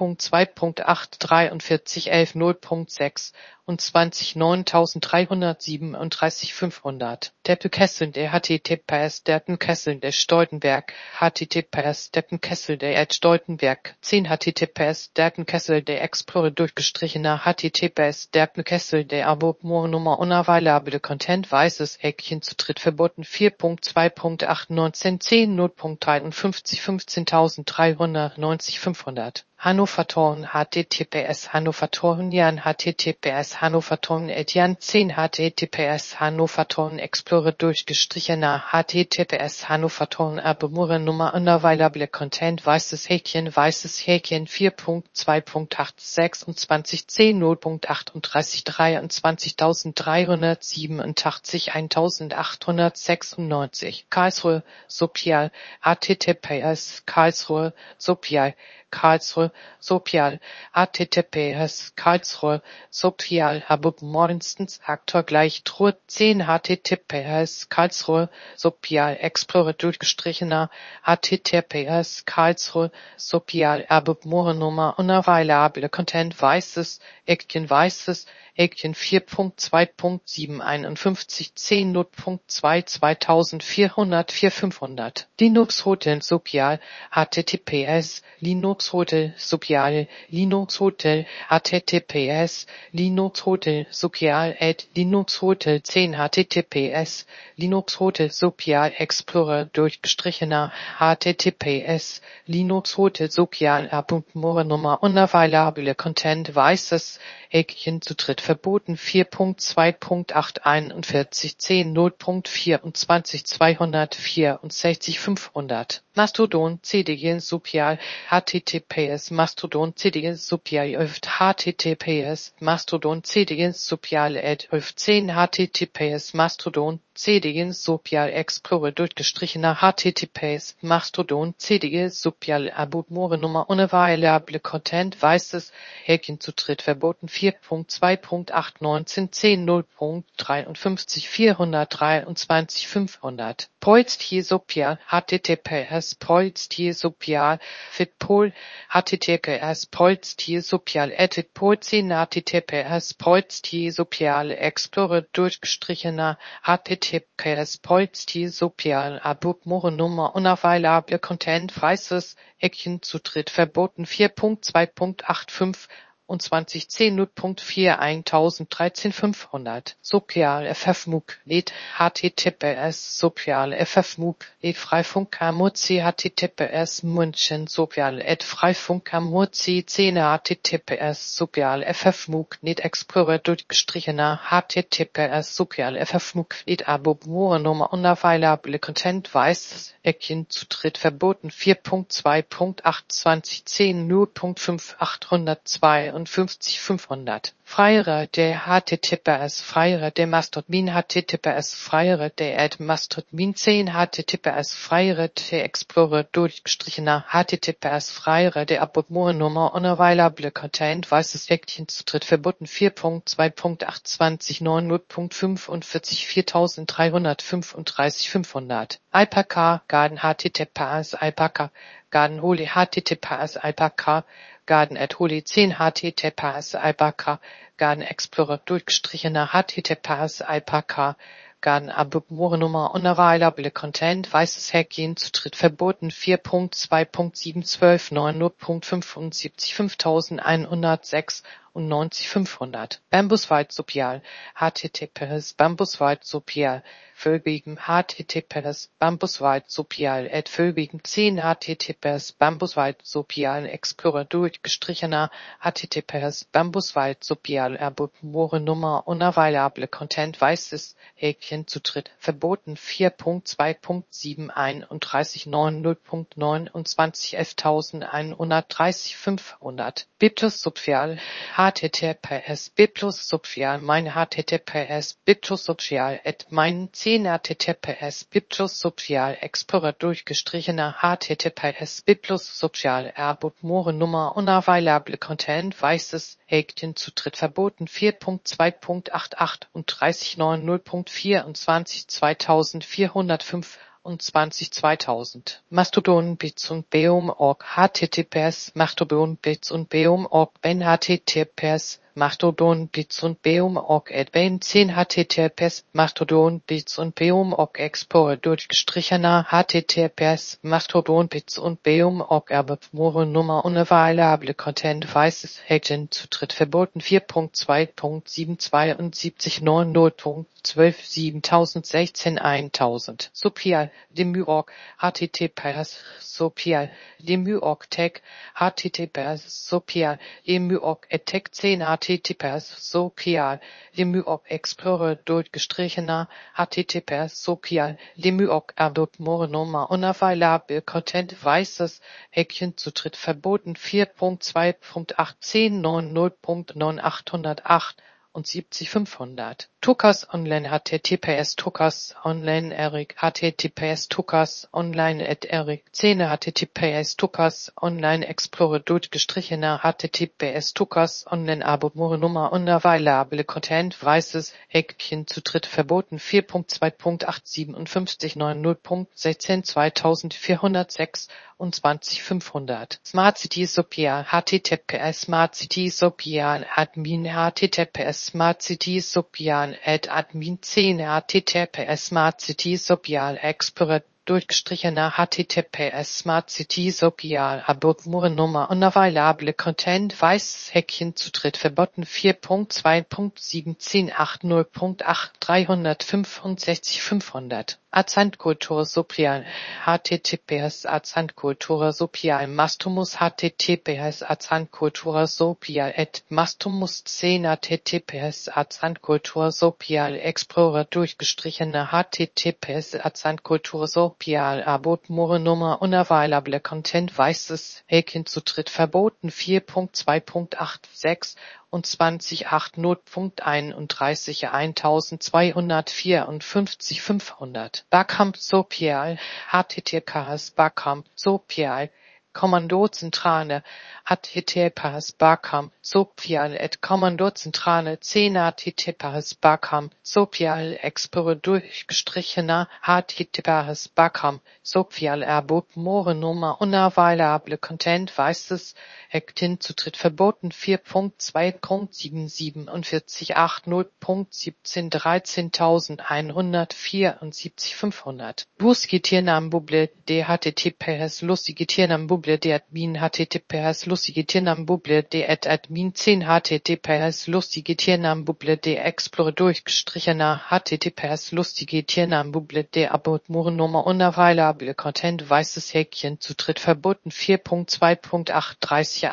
4.2.8 43 11 0.6 und 20 9337 500. Deppekessel https Deppekessel Stoltenberg https Deppekessel Stoltenberg 10 https Deppekessel Explorer durchgestrichener https Deppekessel Abubmore Nummer unavailable Content weißes Häkchen Zutritt verboten 4.2.8 19 10 0.53 15.390 500. Hannovertorn https Hannovertornian https Hannovertorn Etian 10 https Hannovertorn Explorer durchgestrichener https Hannovertorn Abubmore Nummer unavailable Content weißes Häkchen 4.2.86 und 2010 0.38 23.387 1896 Karlsruhe Sopial https Karlsruhe Sopial Karlsruhe Sopial https Karlsruhe Sopial Abubmorgenstens Aktor gleich Truhe 10 https Karlsruhe Sopial Explorer durchgestrichener https Karlsruhe Sopial Abubmore Nummer unavailable Content weißes Häkchen 4.2.7 10 0.2 2400 4500 Linux Hotel Sopial https Linux Hotel Sopial Linux Hotel https Linux Hotel Sopial Linux Hotel 10 https Linux Hotel Sopial Explorer durchgestrichener https Linux Hotel Sopial Abubmore Nummer unavailable Content weißes Häkchen Zutritt verboten 4.2.8 10 0.24 264 500 Mastodon CDG Sopial https Mastodon CDG Sopial https Mastodon CDG Sopial 10 https Mastodon CDG Sopial Explorer durchgestrichener https Mastodon CDG Sopial Abubmore Nummer unavailable Content weißes Häkchen Zutritt verboten 4.2.8 19 10 0.53 423 500 Polstie Sopial https Polstie Sopial Fitpol https Polstie Sopial Polzin https Polstie Sopial Explorer durchgestrichener https Polstie Sopial Abubmore Nummer unavailable Content weißes Häkchen Zutritt verboten 4.2.85 und 2010 0.4 1013 500 Sopial FFMUG lädt https Sopial FFMUG lädt Freifunk Murzi https München Sopial Freifunk Murzi 10 https Sopial FFMUG lädt Explorer durchgestrichener https Sopial FFMUG lädt Abubmore Nummer unavailable Content weißes Häkchen Zutritt verboten 4.2.8 2010 0.5 802 54500. Freire der HTTPS Freire der Mastodmin HTTPS Freire der Mastodmin 10 HTTPS Freire der Explorer durchgestrichener HTTPS Freire der Abonnummer unavailable Content weißes Häkchen Zutritt verboten 4.2.28.90.5 44.335 500. Alpaca Garden HTTPS Alpaca Garden Holy HTTPS Alpaca Garden at Holy 10 HTTPS Alpaca Garden Explorer durchgestrichener HTTPS Alpaca Garden Abonnummer unavailable Content weißes Häkchen Zutritt verboten 4.2.712.90.75 5106 und 500. Bambusweit Sopial HTTPS Bambusweit Sopial Völbigen HTTPS Bambusweit Sopial at Völbigen 10 HTTPS Bambusweit Sopial Explorer durchgestrichener HTTPS Bambusweit Sopial Nummer unavailable Content weißes Häkchen Zutritt verboten 4.2.731.90.29 11.130 500. Bibtus Sopial HTTPS Bibtus Sopial mein HTTPS Bibtus Sopial at mein 10 HTTPS Bibtus Sopial Explorer durchgestrichener HTTPS Bibtus Sopial Nummer unavailable Content weißes Häkchen Zutritt verboten 4.2.88 und 30.90.24 2405 und 2000. Mastodon Bits und Beum.org HTTPS Mastodon Bits und Beum.org Ben HTTPS Mastodon Bits und Beum.org Ben 10 HTTPS Mastodon Bits und Beum.org Explorer durchgestrichener HTTPS Mastodon Bits und Beum.org Nummer unavailable Content weißes Häkchen Zutritt verboten 4.2.772.90.12 7016 1000. Sopial Demurg HTTPS Sopial Demurg Tech HTTPS Sopial Demurg Tech 10 HTTPS Sopial Demurg Explorer durchgestrichener HTTPS Sopial Demurg Nummer unavailable Content weißes Häkchen Zutritt verboten 4.2.18 90.9808 und 70500. Tukas Online HTTPS Tukas Online Eric HTTPS Tukas Online at Eric 10 HTTPS Tukas Online Explorer durchgestrichener HTTPS Tukas Online Nummer unavailable Content weißes Häkchen Zutritt verboten 4.2.857 90.16 2406 und 500. Smart City Sopial HTTPS Smart City Sopial Admin HTTPS Smart City Sopial at Admin 10 HTTPS Smart City Sopial Explorer durchgestrichener HTTPS Smart City Sopial Nummer unavailable Content weißes Häkchen Zutritt verboten 4.2.1780.8 365 500. Azantkultur Sopial HTTPS Azantkultur Sopial Mastomus HTTPS Azantkultur Sopial at Mastomus 10 HTTPS Azantkultur Sopial Explorer durchgestrichener HTTPS Azantkultur Sopial Nummer unavailable Content weißes Häkchen Zutritt verboten 4.2.86 und 20.8.0.31 1254 500. Barcamp Sopial HTTPS Barcamp Sopial Kommandozentrale HTTPS Barcamp Sopial at Kommandozentrale 10 HTTPS Barcamp Sopial Explorer durchgestrichener HTTPS Barcamp Sopial Nummer unavailable Content weißes Häkchen Zutritt verboten 4.2.74780.17.13.174 Lustige Tiernamen Bubble DHTTPS Lustige Tiernamen Bubble Admin HTTPS Lustige Tiernamen Bubble Admin 10 HTTPS Lustige Tiernamen Bubble Explorer durchgestrichener HTTPS Lustige Tiernamen Bubble Nummer unavailable Content weißes Häkchen Zutritt verboten 4.2.830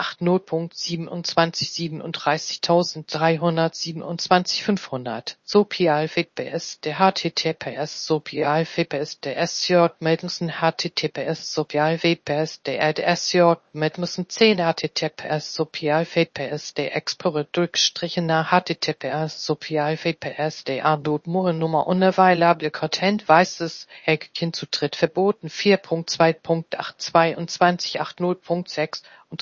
37.327 500. Sopial VPS der HTTPS Sopial VPS der SJ Meldungen HTTPS Sopial VPS der SJ mit müssen 10 HTTPS Sopial VPS der Explorer durchgestrichener HTTPS Sopial VPS der Adot Nummer unerweilable Content weißes Häkchen Zutritt verboten 4.2.82 und 20.80.6 und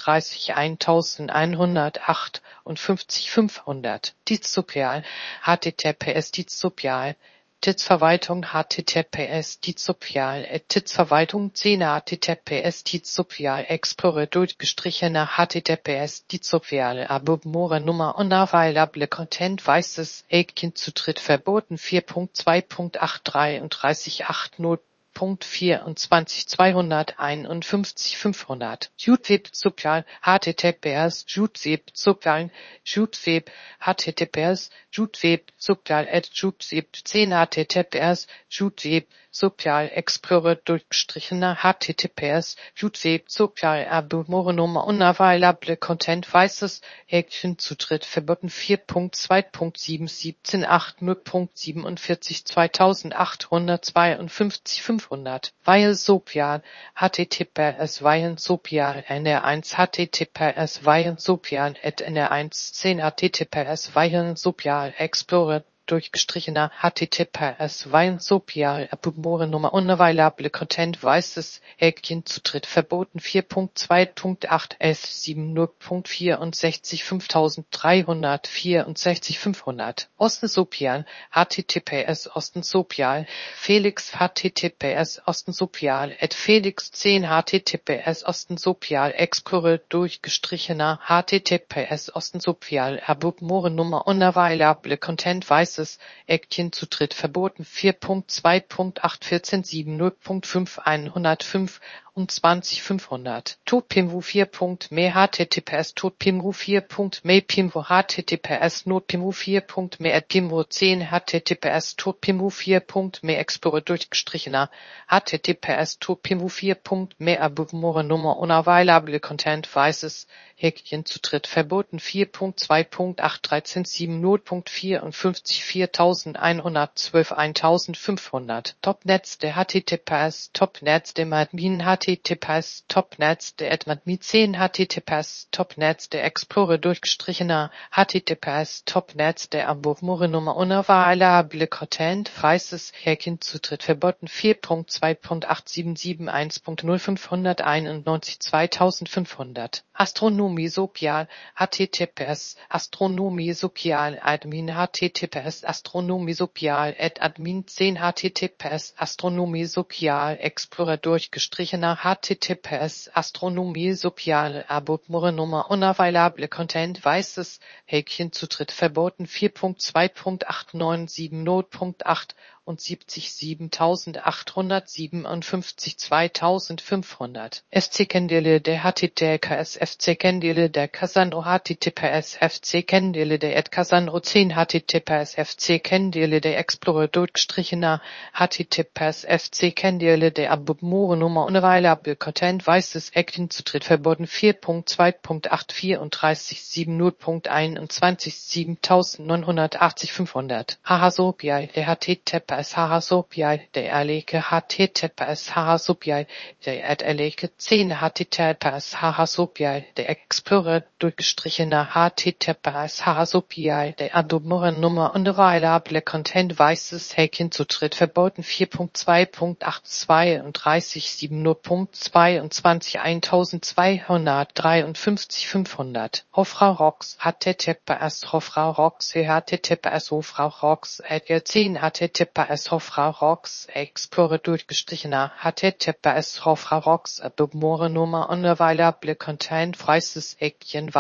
30.1108 und 50.500. Dietsopial HTTPS Dietsopial TITS-Verwaltung HTTPS Dietsopial TITS-Verwaltung 10 HTTPS Dietsopial Explorer durchgestrichener HTTPS Dietsopial Abobmore Nummer unerweilable Content weißes Häkchen Zutritt verboten 4.2.83 und 30.80 Punkt 24 251 500 Jutweb Sopial HTTPS Jutweb Sopial Jutweb HTTPS Jutweb Sopial Jutweb 10 HTTPS Jutweb Sopial Explorer durchgestrichener HTTPS Jutweb Sopial Abomore Nummer unerweilable Content weißes Häkchen Zutritt verboten 4.2.7.17.80.47 2852 500 Weil Sopial HTTPS Weihen Sopial NR1 HTTPS Weihen Sopial NR1 10 HTTPS Weihen Sopial Explorer durchgestrichener HTTPS Weihen Sopial Abomore Nummer unerweilable Content weißes Häkchen Zutritt verboten 4.2.8 S70.64 5364 500 Osten Sopial HTTPS Osten Sopial Felix HTTPS Osten Sopial Felix 10 HTTPS Osten Sopial Explorer durchgestrichener HTTPS Osten Sopial Abomore Nummer unerweilable Content weißes Häkchen Zutritt verboten 4.2.8.14.70.5 105 und 20.500 Totpimwo 4. Me HTTPS Totpimwo 4. Me Pimwo HTTPS Notpimwo 4. Me Pimwo 10 HTTPS Totpimwo 4. Me Explorer durchgestrichener HTTPS Totpimwo 4. Me Abomore Nummer unerweilable Content weißes Häkchen Zutritt verboten 4.2.8.13.7 0.54 4112 1500 Topnetz der HTTPS Topnetz der Admin HTTPS Topnetz der Admin 10 HTTPS Topnetz der Explorer durchgestrichener HTTPS Topnetz der Abomore Nummer unerweilable Content weißes Häkchen Zutritt verboten 4.2.8771.0591 2500 Astronomie Sopial HTTPS Astronomie Sopial Admin HTTPS Astronomie Sopial Admin 10 HTTPS Astronomie Sopial Explorer durchgestrichener HTTPS Astronomie Sopial Abomore Nummer unerweilable Content weißes Häkchen Zutritt verboten 4.2.897 0.8 und 70.7857 2500 FC Kendele der HTTPS FC Kendele der Cassandro HTTPS FC Kendele der Cassandro 10 HTTPS FC Kendele der Explorer durchgestrichener HTTPS FC Kendele der Abomore Nummer unerweilable Content weißes Häkchen Zutritt verboten 4.2.834 70.21 7980 500 Hahasopial der HTTPS Hahasopial der Erleke HTTPS Hahasopial der Erleke 10 HTTPS Hahasopial der Explorer durchgestrichener HTTPS Hahasopial der Abomore Nummer unerweilable Content weißes Häkchen Zutritt verboten 4.2.82 und 30.70.22 1253 500 Hofrau Rox HTTPS Hofrau Rox HTTPS Hofrau Rox 10 HTTPS Hofrau Rox Explorer durchgestrichener HTTPS Hofrau Rox Abomore Nummer unerweilable Content weißes Häkchen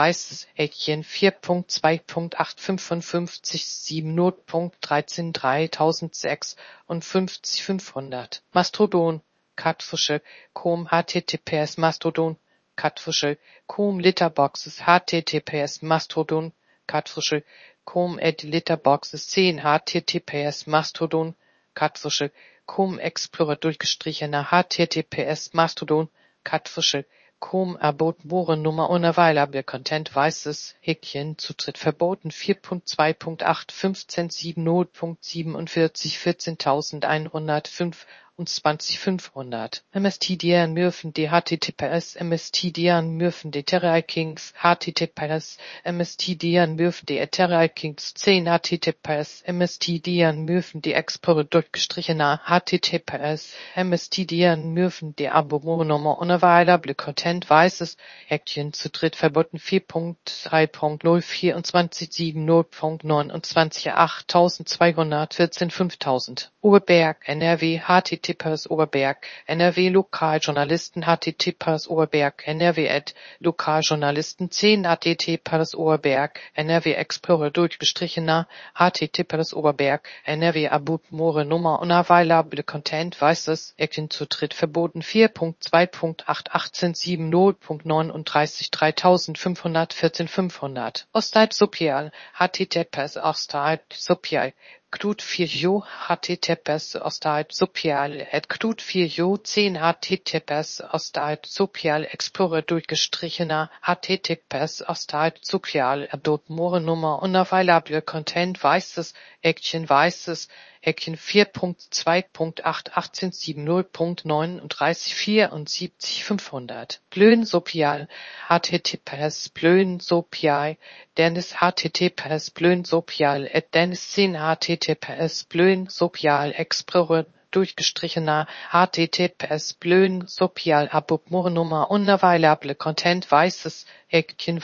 4.2.855 70.13 3006 und 50 500 Mastodon Catfische Com HTTPS Mastodon Catfische Com Litterboxes HTTPS Mastodon Catfische Com Litterboxes 10 HTTPS Mastodon Catfische Com Explorer durchgestrichener HTTPS Mastodon Catfische Com Abomore Nummer unerweilable Content weißes Häkchen Zutritt verboten 4.2.8 15.70.47 14.105 20500. MSTDN Mürfen die HTTPS MSTDN Mürfen die Ethereal Kings HTTPS MSTDN Mürfen die Ethereal Kings 10 HTTPS MSTDN Mürfen die Explorer durchgestrichener HTTPS MSTDN Mürfen die Abo-Nummer unavailable Content weißes Häkchen zu dritt verboten 4.3.0 24.7.0.29.8.214 5000. Oberberg NRW HTTPS Oberberg NRW Lokaljournalisten HTTPS Oberberg NRW Lokaljournalisten 10 HTTPS Oberberg NRW Explorer durchgestrichener HTTPS Oberberg NRW Abo-More Nummer unavailable Content weißes Häkchen zu dritt verboten 4.2.8.18.7.0.39.3514 500. Ostalt Sopial HTTPS Ostalt Sopial Knut 4jo HTTPS Ostalt Sopial Knut 4jo 10 HTTPS Ostalt Sopial Explorer durchgestrichener HTTPS Ostalt Sopial Abo-More Nummer unavailable Content weißes Häkchen 4.2.8.18.7.0.39.74 500. Blöen Sopial HTTPS Blöen Sopial Dennis HTTPS Blöen Sopial Dennis 10 HTTPS Blöen Sopial Explorer durchgestrichener HTTPS Blöen Sopial Abo-More Nummer unavailable Content weißes Häkchen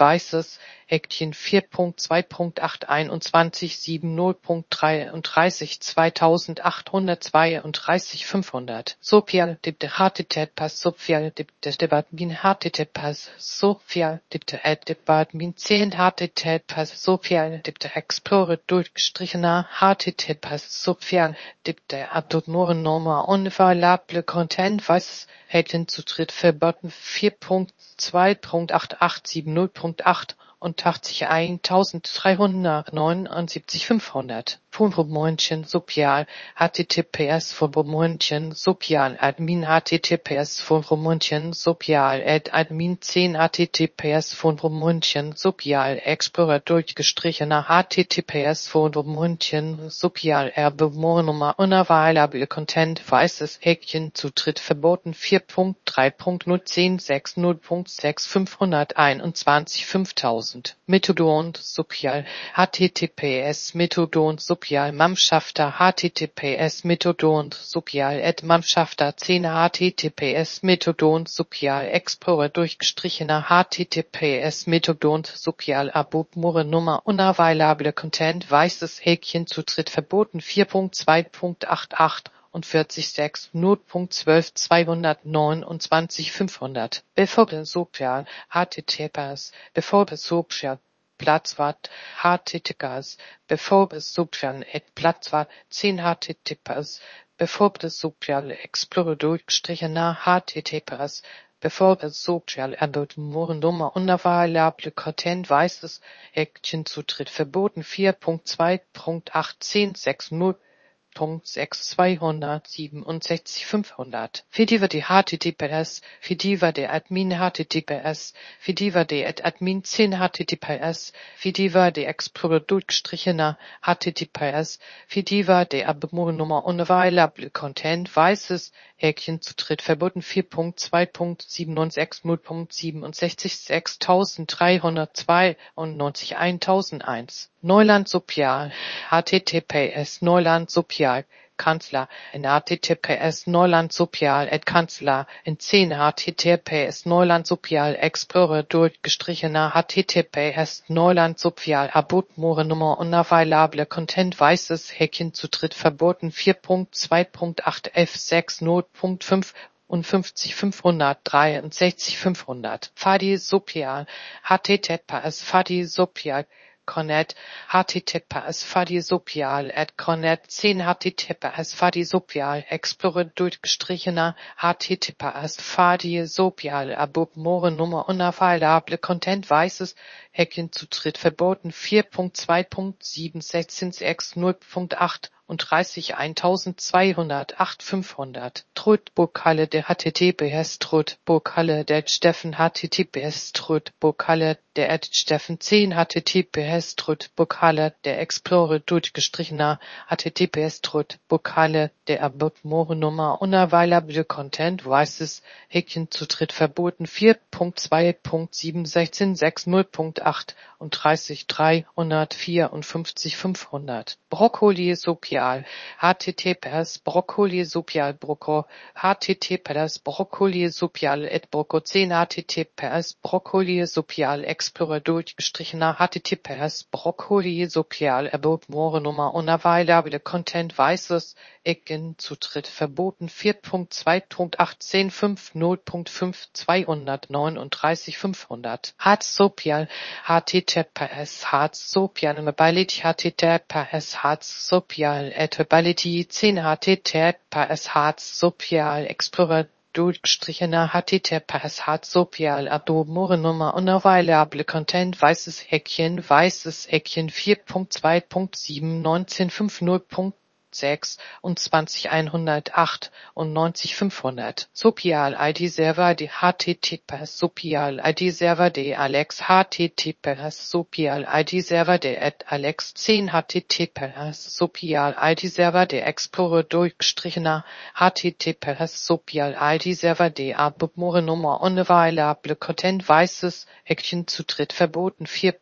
4.2.8.21.7.0.33 500. Sopial dipte HTTPS Sopial dipte Debatmin HTTPS Sopial dipte Debatmin 10 HTTPS Sopial dipte Explorer durchgestrichener HTTPS Sopial dipte Abo-More Nummer unavailable Content weißes Häkchen zu dritt verboten 4.2.8870.8 und 81.1379 500. Forum Sopial HTTPS Forum Sopial Admin HTTPS Forum Sopial Admin 10 HTTPS Forum Sopial Explorer durchgestrichener HTTPS Forum Sopial Abo-More Nummer unavailable Content weißes Häkchen zu dritt verboten 4.3.010.6.0.6 521 5000. Methodon Sopial HTTPS Methodon Sopial Mamschafter HTTPS Methodon Sopial Mamschafter 10 HTTPS Methodon Sopial Explorer durchgestrichener HTTPS Methodon Sopial Abo-More Nummer unavailable Content weißes Häkchen zu dritt verboten 4.2.88 und 46 0.12 229 500. Bevor Sopial HTTPS Bevor Sopial Platzwart HTTPS Bevor Sopial Platzwart 10 HTTPS Bevor Sopial Explorer durchgestrichener HTTPS Bevor Sopial Abo-More Nummer unavailable Content weißes Häkchen zu dritt verboten 4.2.8.10.6.0 6 267 500. Fidiva de HTTPS, Fidiva de Admin HTTPS, Fidiva de Admin 10 HTTPS, Fidiva de Explorer durchgestrichener HTTPS, Fidiva de Abo-More Nummer unavailable Content weißes Häkchen zu dritt verboten 4.2.796.0.67 6302 und 1001. Neuland Sopial HTTPS Neuland Sopial Kanzler in HTTPS Neuland Sopial Kanzler in 10 HTTPS Neuland Sopial Explorer durchgestrichener HTTPS Neuland Sopial Abo-More Nummer unavailable Content weißes Häkchen zu dritt verboten 4.2.8F60.5 und 50563 500. Fadi Sopial HTTPS Fadi Sopial Connect HTTPS Fadi Sopial Connect 10 HTTPS Fadi Sopial Explorer durchgestrichener HTTPS Fadi Sopial Abo-More Nummer unavailable Content weißes Häkchen zu dritt verboten 4.2.7.16.0.8 und 30.1208 500. Trud Burghalle der HTTPS Trud Burghalle der Steffen HTTPS Trud Burghalle der Edit Steffen 10 https Bokale der Explorer durchgestrichener https Bokale der Abort-More-Nummer unavailable Content weißes Häkchen Zutritt verboten 4.2.7.16.6.0.8 und 30.354.500 Brokkoli Sopial https Brokkoli Sopial Brocco https Brokkoli Sopial et Brocco 10 https Brokkoli Sopial Explorer durchgestrichener https Brokkoli Sopial Abort More Nummer unavailable Content weißes Ecken Zutritt verboten 4.2.18.5.0.5 239.500 Harz Sopial https Harz Sopial Mobility https Harz Sopial at Mobility 10 https Harz Sopial Explorer durchgestrichener https Harz Sopial Abort More Nummer unavailable Content weißes Häkchen 4.2.7.19.50.6 und 20.108 und 90.500 Sopial ID Server die https Sopial ID Server de Alex https Sopial ID Server de @alex 10 https Sopial ID Server de Explorer durchgestrichener https Sopial ID Server de Abort More Nummer unavailable Content weißes Häkchen Zutritt verboten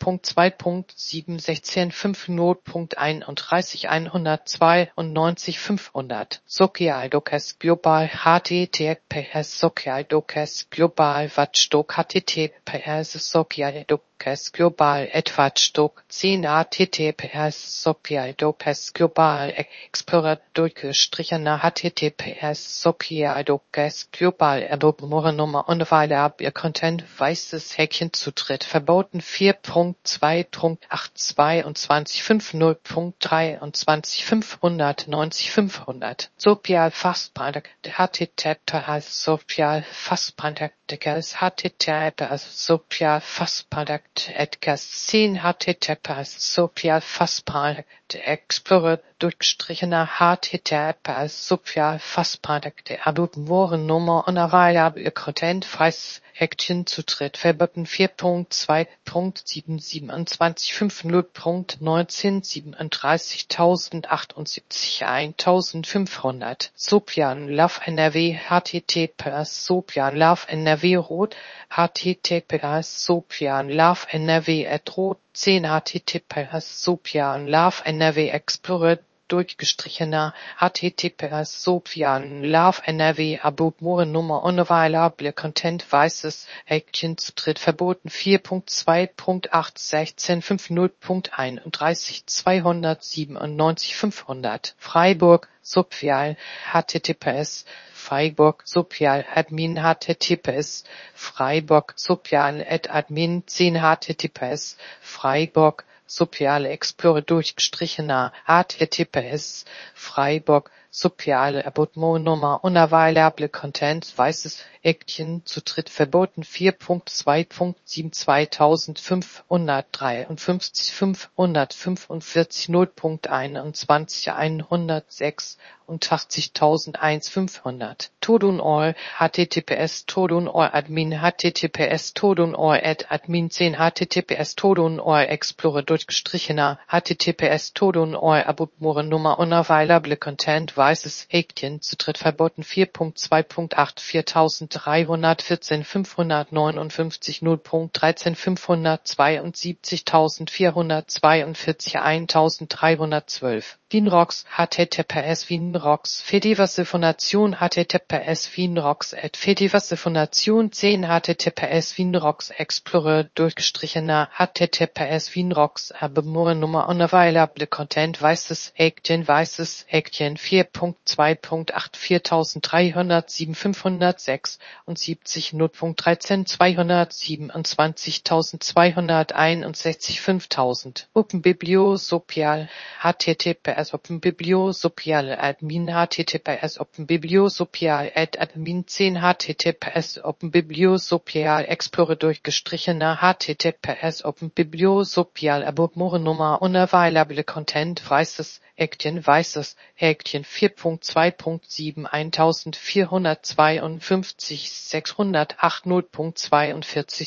4.2.7.16.5.0.31.102 und 90.500 Sokial Dokes Global https Sokial Dokes Global Watchdog https Sokial Dokes Global Watchdog 10 https Sokial Dokes Global Explorer durchgestrichener https Sokial Dokes Global Abort More Nummer unavailable Content weißes Häkchen Zutritt verboten 4.2.28.5.0.23.500 90.500 Sopial Fastbrand https Sopial Fastbrand https Sopial Fastbrand Edgas 10 https Sopial Fastbrand Explorer durchgestrichener https Sopial Fastbrand Abort More Nummer unavailable Content freies Häkchen Zutritt verboten 4.2.7.20.5.0.19.37.078 1.500 Sopian Love NRW https Sopian Love NRW Rot https Sopian Love NRW @rot 10 https Sopian Love NRW Explorer durchgestrichener https Sopian Love NRW Abort More Nummer unavailable Content weißes Häkchen Zutritt verboten 4.2.8.16.5.0.31 297.500 Freiburg Sopial https Freiburg Sopial Admin https Freiburg Sopial @admin 10 https Freiburg Sopiale Explorer durchgestrichener https Freiburg Sopiale Abort More Nummer unavailable Content weißes Häkchen Zutritt verboten 4.2.72553 0.21 und 80.105 Todun All https Todun All Admin https Todun All @admin 10 https Todun All Explorer durchgestrichener https Todun All Abort More Nummer unavailable Content weißes Häkchen Zutritt verboten 4.2.8 4.314 559 0.13 572.442 1.312 Wienrocks https Wienrocks Fediverse Fundation https Wienrocks Fediverse Fundation 10 https Wienrocks Explorer durchgestrichener https Wienrocks Abort More Nummer unavailable Content weißes Häkchen 4.2.8 4.307 506 und 70 0.13 227.261 5.000 OpenBiblio Sopial https OpenBiblio Sopial Admin https OpenBiblio Sopial @admin 10 https OpenBiblio Sopial Explorer durchgestrichener https OpenBiblio Sopial Abort More Nummer unavailable Content weißes Häkchen weißes, Häkchen 4.2.7 1452 608 0.42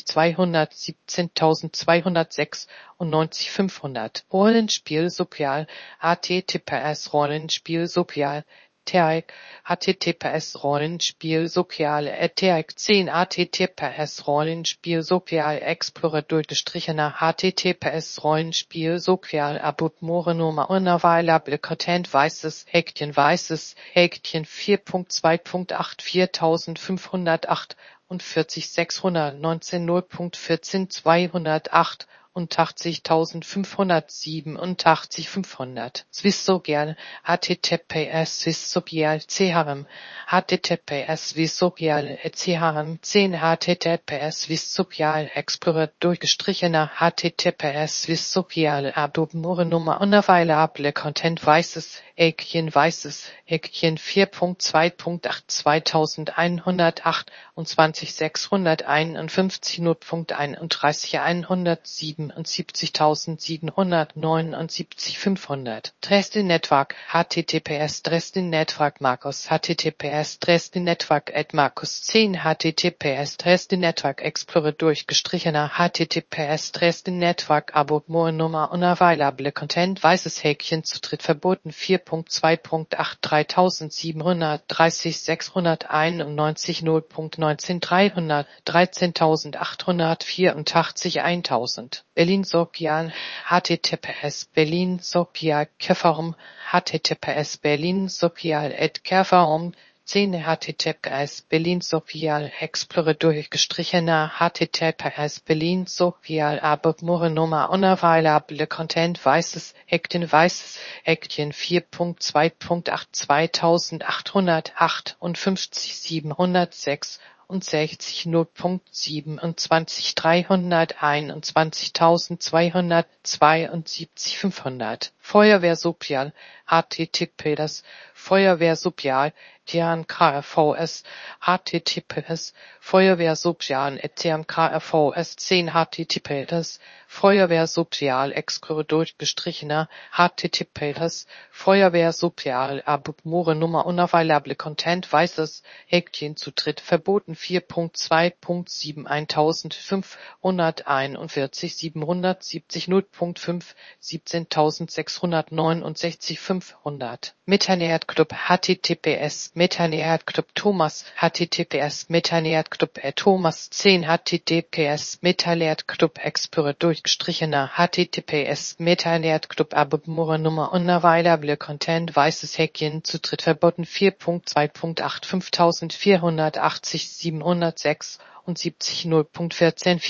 217.206 500 Rollenspiel Sozial https Rollenspiel Sozial Teig https Rollenspiel Sozial Teig 10 https Rollenspiel Sozial Explorer durchgestrichener https Rollenspiel Sozial Abut Morenummer unavailable Content weißes Häkchen 4.2.8 4508 und 619 0.14 208 und 80.587 500. Swisssozial https Swisssozial CRM https Swisssozial CRM 10 https Swisssozial Explorer durchgestrichener https Swisssozial Abonummer unavailable Content weißes Häkchen 4.2.8 2108 und 651 0.31 177.779 500. Dresden Network https Dresden Network Markus https Dresden Network @Markus 10 https Dresden Network Explorer durchgestrichener https Dresden Network Abonummer unavailable Content weißes Häkchen Zutritt verboten 4.2.8 3730 691 0.19 300 13.884 1000 Berlin Sozial https Berlin Sozial Käferum https Berlin Sozial @Käferum 10 https Berlin Sozial Explorer durchgestrichener https Berlin Sozial Abonummer unavailable Content weißes Häkchen 4.2.8 2808 706 und 60 0.27 321.272 500 Feuerwehr Sozial https Feuerwehr Sozial TMKRVS https Feuerwehr Sozial @TMKRVS 10 https Feuerwehr Sozial Explorer durchgestrichener https Feuerwehr Sozial Abonummer unavailable Content weißes Häkchen Zutritt verboten 4.2.7 1541 770 0.5 17.669 500 Metanerd-Club https Metanerd-Club Thomas https Metanerd-Club Thomas 10 https Metanerd-Club Explorer durchgestrichener https Metanerd-Club Abonummer unavailable Content weißes Häkchen Zutritt verboten 4.2.8 5480 706 und 70 0.14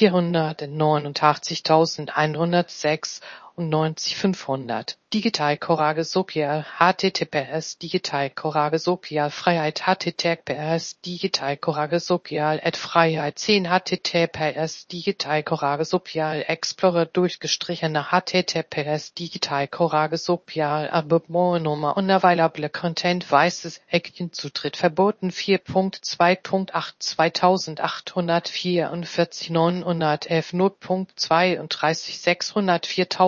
489.106 und 90 500 Digital Courage Sozial https Digital Courage Sozial Freiheit https Digital Courage Sozial @Freiheit 10 https Digital Courage Sozial Explorer durchgestrichener https Digital Courage Sozial Abonummer unavailable Content weißes Häkchen Zutritt verboten 4.2.8 2844 911 0.32 600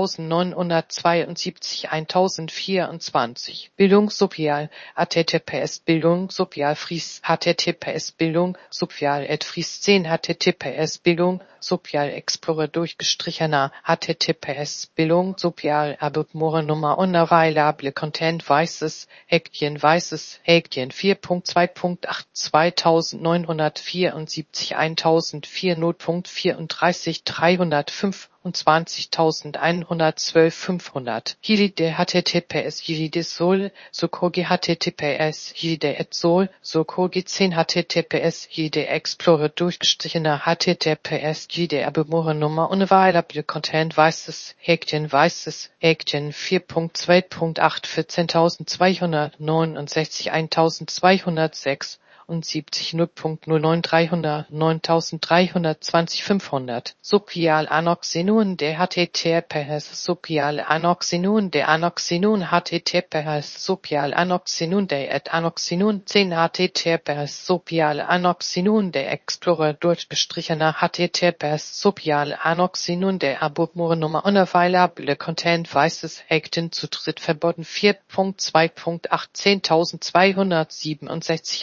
4972 1024 Bildung Sozial https Bildung Sozial Fries https Bildung Sozial @Fries 10 https Bildung Sozial Explorer durchgestrichener https Bildung Sozial Abonummer unavailable Content weißes Häkchen 4.2.8 2974 1004 0.34 305 und 20.112 500 Hilide https Hilide Sol Sokogi https Hilide @Sol Sokogi 10 https Hilide Explorer durchgestrichener https Hilide Abonummer unavailable Content weißes Häkchen 4.2.8 14.269 1.206 0.09300 9320 500 Supial Anoxinun de https Supial Anoxinun de Anoxinun https Supial Anoxinun de et Anoxinun 10 https Supial Anoxinun de Explorer durchgestrichener https Supial Anoxinun de Abubmure-Nummer unavailable Content weißes Actin zu dritt verboten 4.2.8 10.267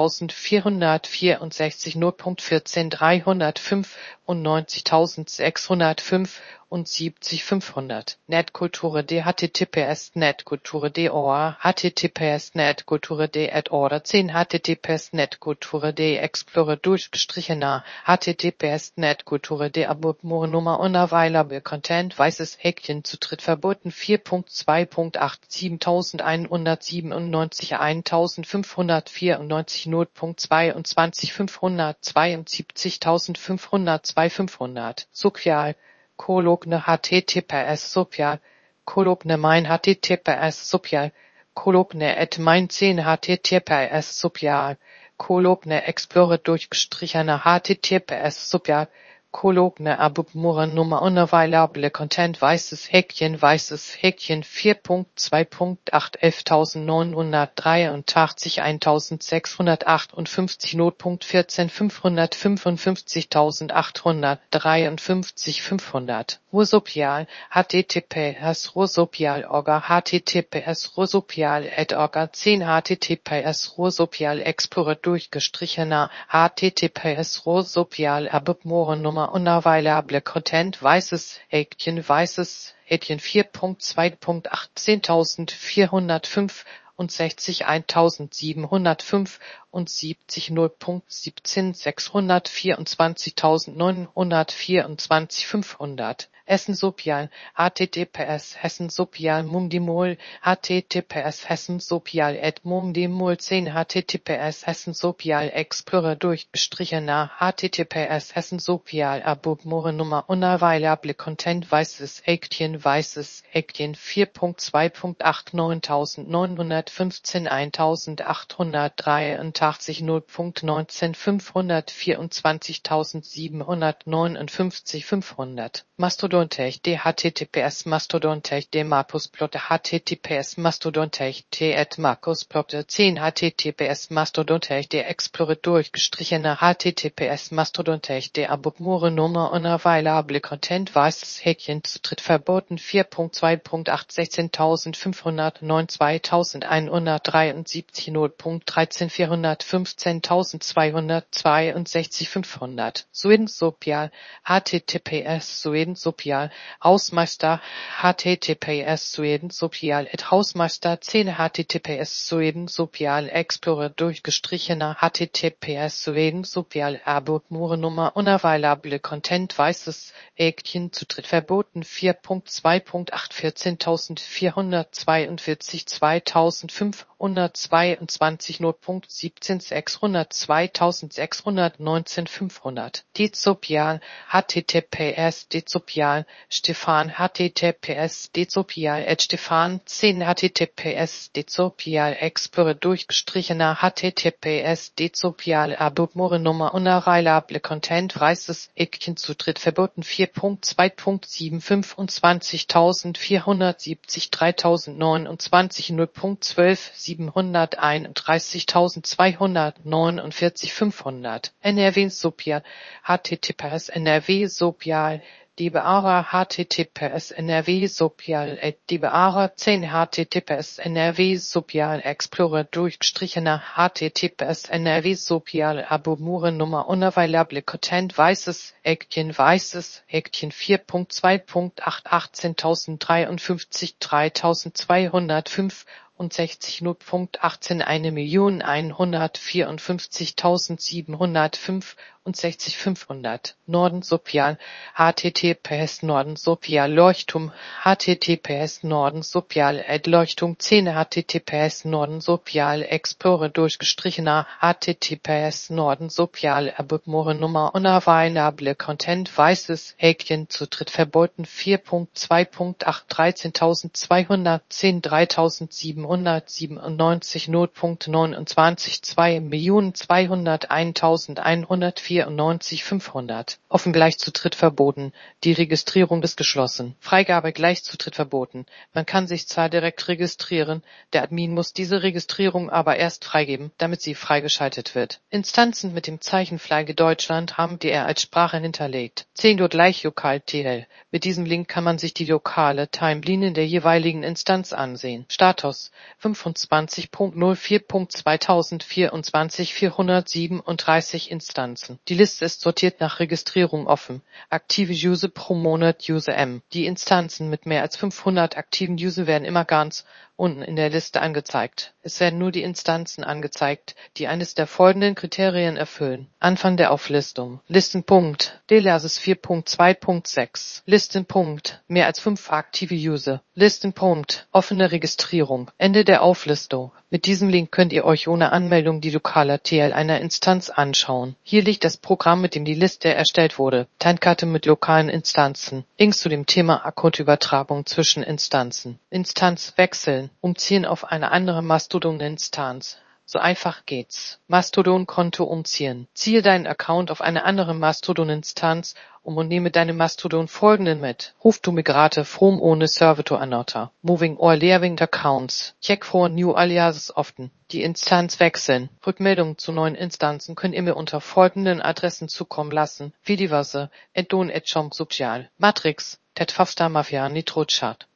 1.464 0.14 305 und 90.605 und 70.500 Netkulture.de https netkulture.de https netkulture.de @order 10 https netkulture.de Explorer durchgestrichener https netkulture.de Abubmure-Nummer unavailable Content weißes Häkchen zu dritt verboten 4.2.8 7.197 1.594 0.22 572 500 Supial Kologne https Supial Kologne mein https Supial Kologne mein 10 https Supial Kologne Explorer durchgestrichener https Supial Kologne Abubmure-Nummer unavailable Content weißes Häkchen 4.2.8 11.983 1.658 0.14 555.853 500 Rusopial https Rusopial.org https Rusopial.org 10 https Rusopial Explorer durchgestrichener https Rusopial Abubmure-Nummer unavailable Content weißes Häkchen 4.2.8 10.405 und 60 1.705 und 70 0.17 624.924 500 Essen-Sopial https Hessen-Sopial Mumdimol https Hessen-Sopial @mumdimol 10 https Hessen-Sopial Explorer durchgestrichener https Hessen-Sopial Abubmure-Nummer unavailable Content weißes Häkchen 4.2.8 9.915 1.883 0.19 524.759 500 Mastodon-Tech.de https Mastodon-Tech.de Markusplotte https Mastodon-Tech.de @Markusplotte 10 https Mastodon-Tech.de Explorer durchgestrichener https Mastodon-Tech.de Abubmure-Nummer unavailable Content weißes Häkchen zu dritt verboten 4.2.8 16.509 2.173 0.13 415 1.262 500 Sueden-Sopial https Sueden-Sopial Hausmeister https Sueden-Sopial @Hausmeister 10 https Sueden-Sopial Explorer durchgestrichener https Sueden-Sopial Abubmure-Nummer unavailable Content weißes Häkchen zu dritt verboten 4.2.8 14.442 2.522 0.17 602 619 500 Dezopial https Dezopial Stefan https Dezopial @Stefan 10 https Dezopial Explorer durchgestrichener https Dezopial Abubmure-Nummer unavailable Content weißes Häkchen zu dritt verboten 4.2.7 25.470 3.029 0.12 731.249 500 NRW-Sopial https NRW-Sopial DiBeara https NRW-Sopial @DiBeara 10 https NRW-Sopial Explorer durchgestrichener https NRW-Sopial Abubmure-Nummer unavailable Content weißes Häkchen 4.2.8 18.053 3.205 und 60 0.18 1.154.705 und 60500. Norden Sopial https Norden Sopial Leuchtturm https Norden Sopial Leuchtturm 10 https Norden Sopial Explorer durchgestrichener https Norden Sopial Abugmore Nummer unavailable Content weißes Häkchen Zutritt verboten 4.2.8 13.210 3.797 0.29 2.201.194 Offen Gleichzutritt verboten. Die Registrierung ist geschlossen. Freigabe Gleichzutritt verboten. Man kann sich zwar direkt registrieren, der Admin muss diese Registrierung aber erst freigeben, damit sie freigeschaltet wird. Instanzen mit dem Zeichen Flagge Deutschland haben DR als Sprache hinterlegt. 10 gleich lokal TL. Mit diesem Link kann man sich die lokale Timeline der jeweiligen Instanz ansehen. Status 25.04.2024 437 Instanzen. Die Liste ist sortiert nach Registrierung offen. Aktive User pro Monat User M. Die Instanzen mit mehr als 500 aktiven User werden immer ganz unten in der Liste angezeigt. Es werden nur die Instanzen angezeigt, die eines der folgenden Kriterien erfüllen. Anfang der Auflistung. Listenpunkt. Delasis 4.2.6. Listenpunkt. Mehr als 5 aktive User. Listenpunkt. Offene Registrierung. Ende der Auflistung. Mit diesem Link könnt ihr euch ohne Anmeldung die lokale TL einer Instanz anschauen. Hier liegt das Programm, mit dem die Liste erstellt wurde. Timekarte mit lokalen Instanzen. Links zu dem Thema Accountübertragung zwischen Instanzen. Instanz wechseln. Umziehen auf eine andere Mastodon-Instanz. So einfach geht's. Mastodon-Konto umziehen. Ziehe deinen Account auf eine andere Mastodon-Instanz und nehme deine Mastodon folgenden mit. Ruf du Migrate from ohne Server to another. Moving or leaving accounts. Check for new aliases often. Die Instanz wechseln. Rückmeldungen zu neuen Instanzen könnt ihr mir unter folgenden Adressen zukommen lassen. Vidiverse, @don@chomp social. Matrix, @fafsta mafia nitrochat.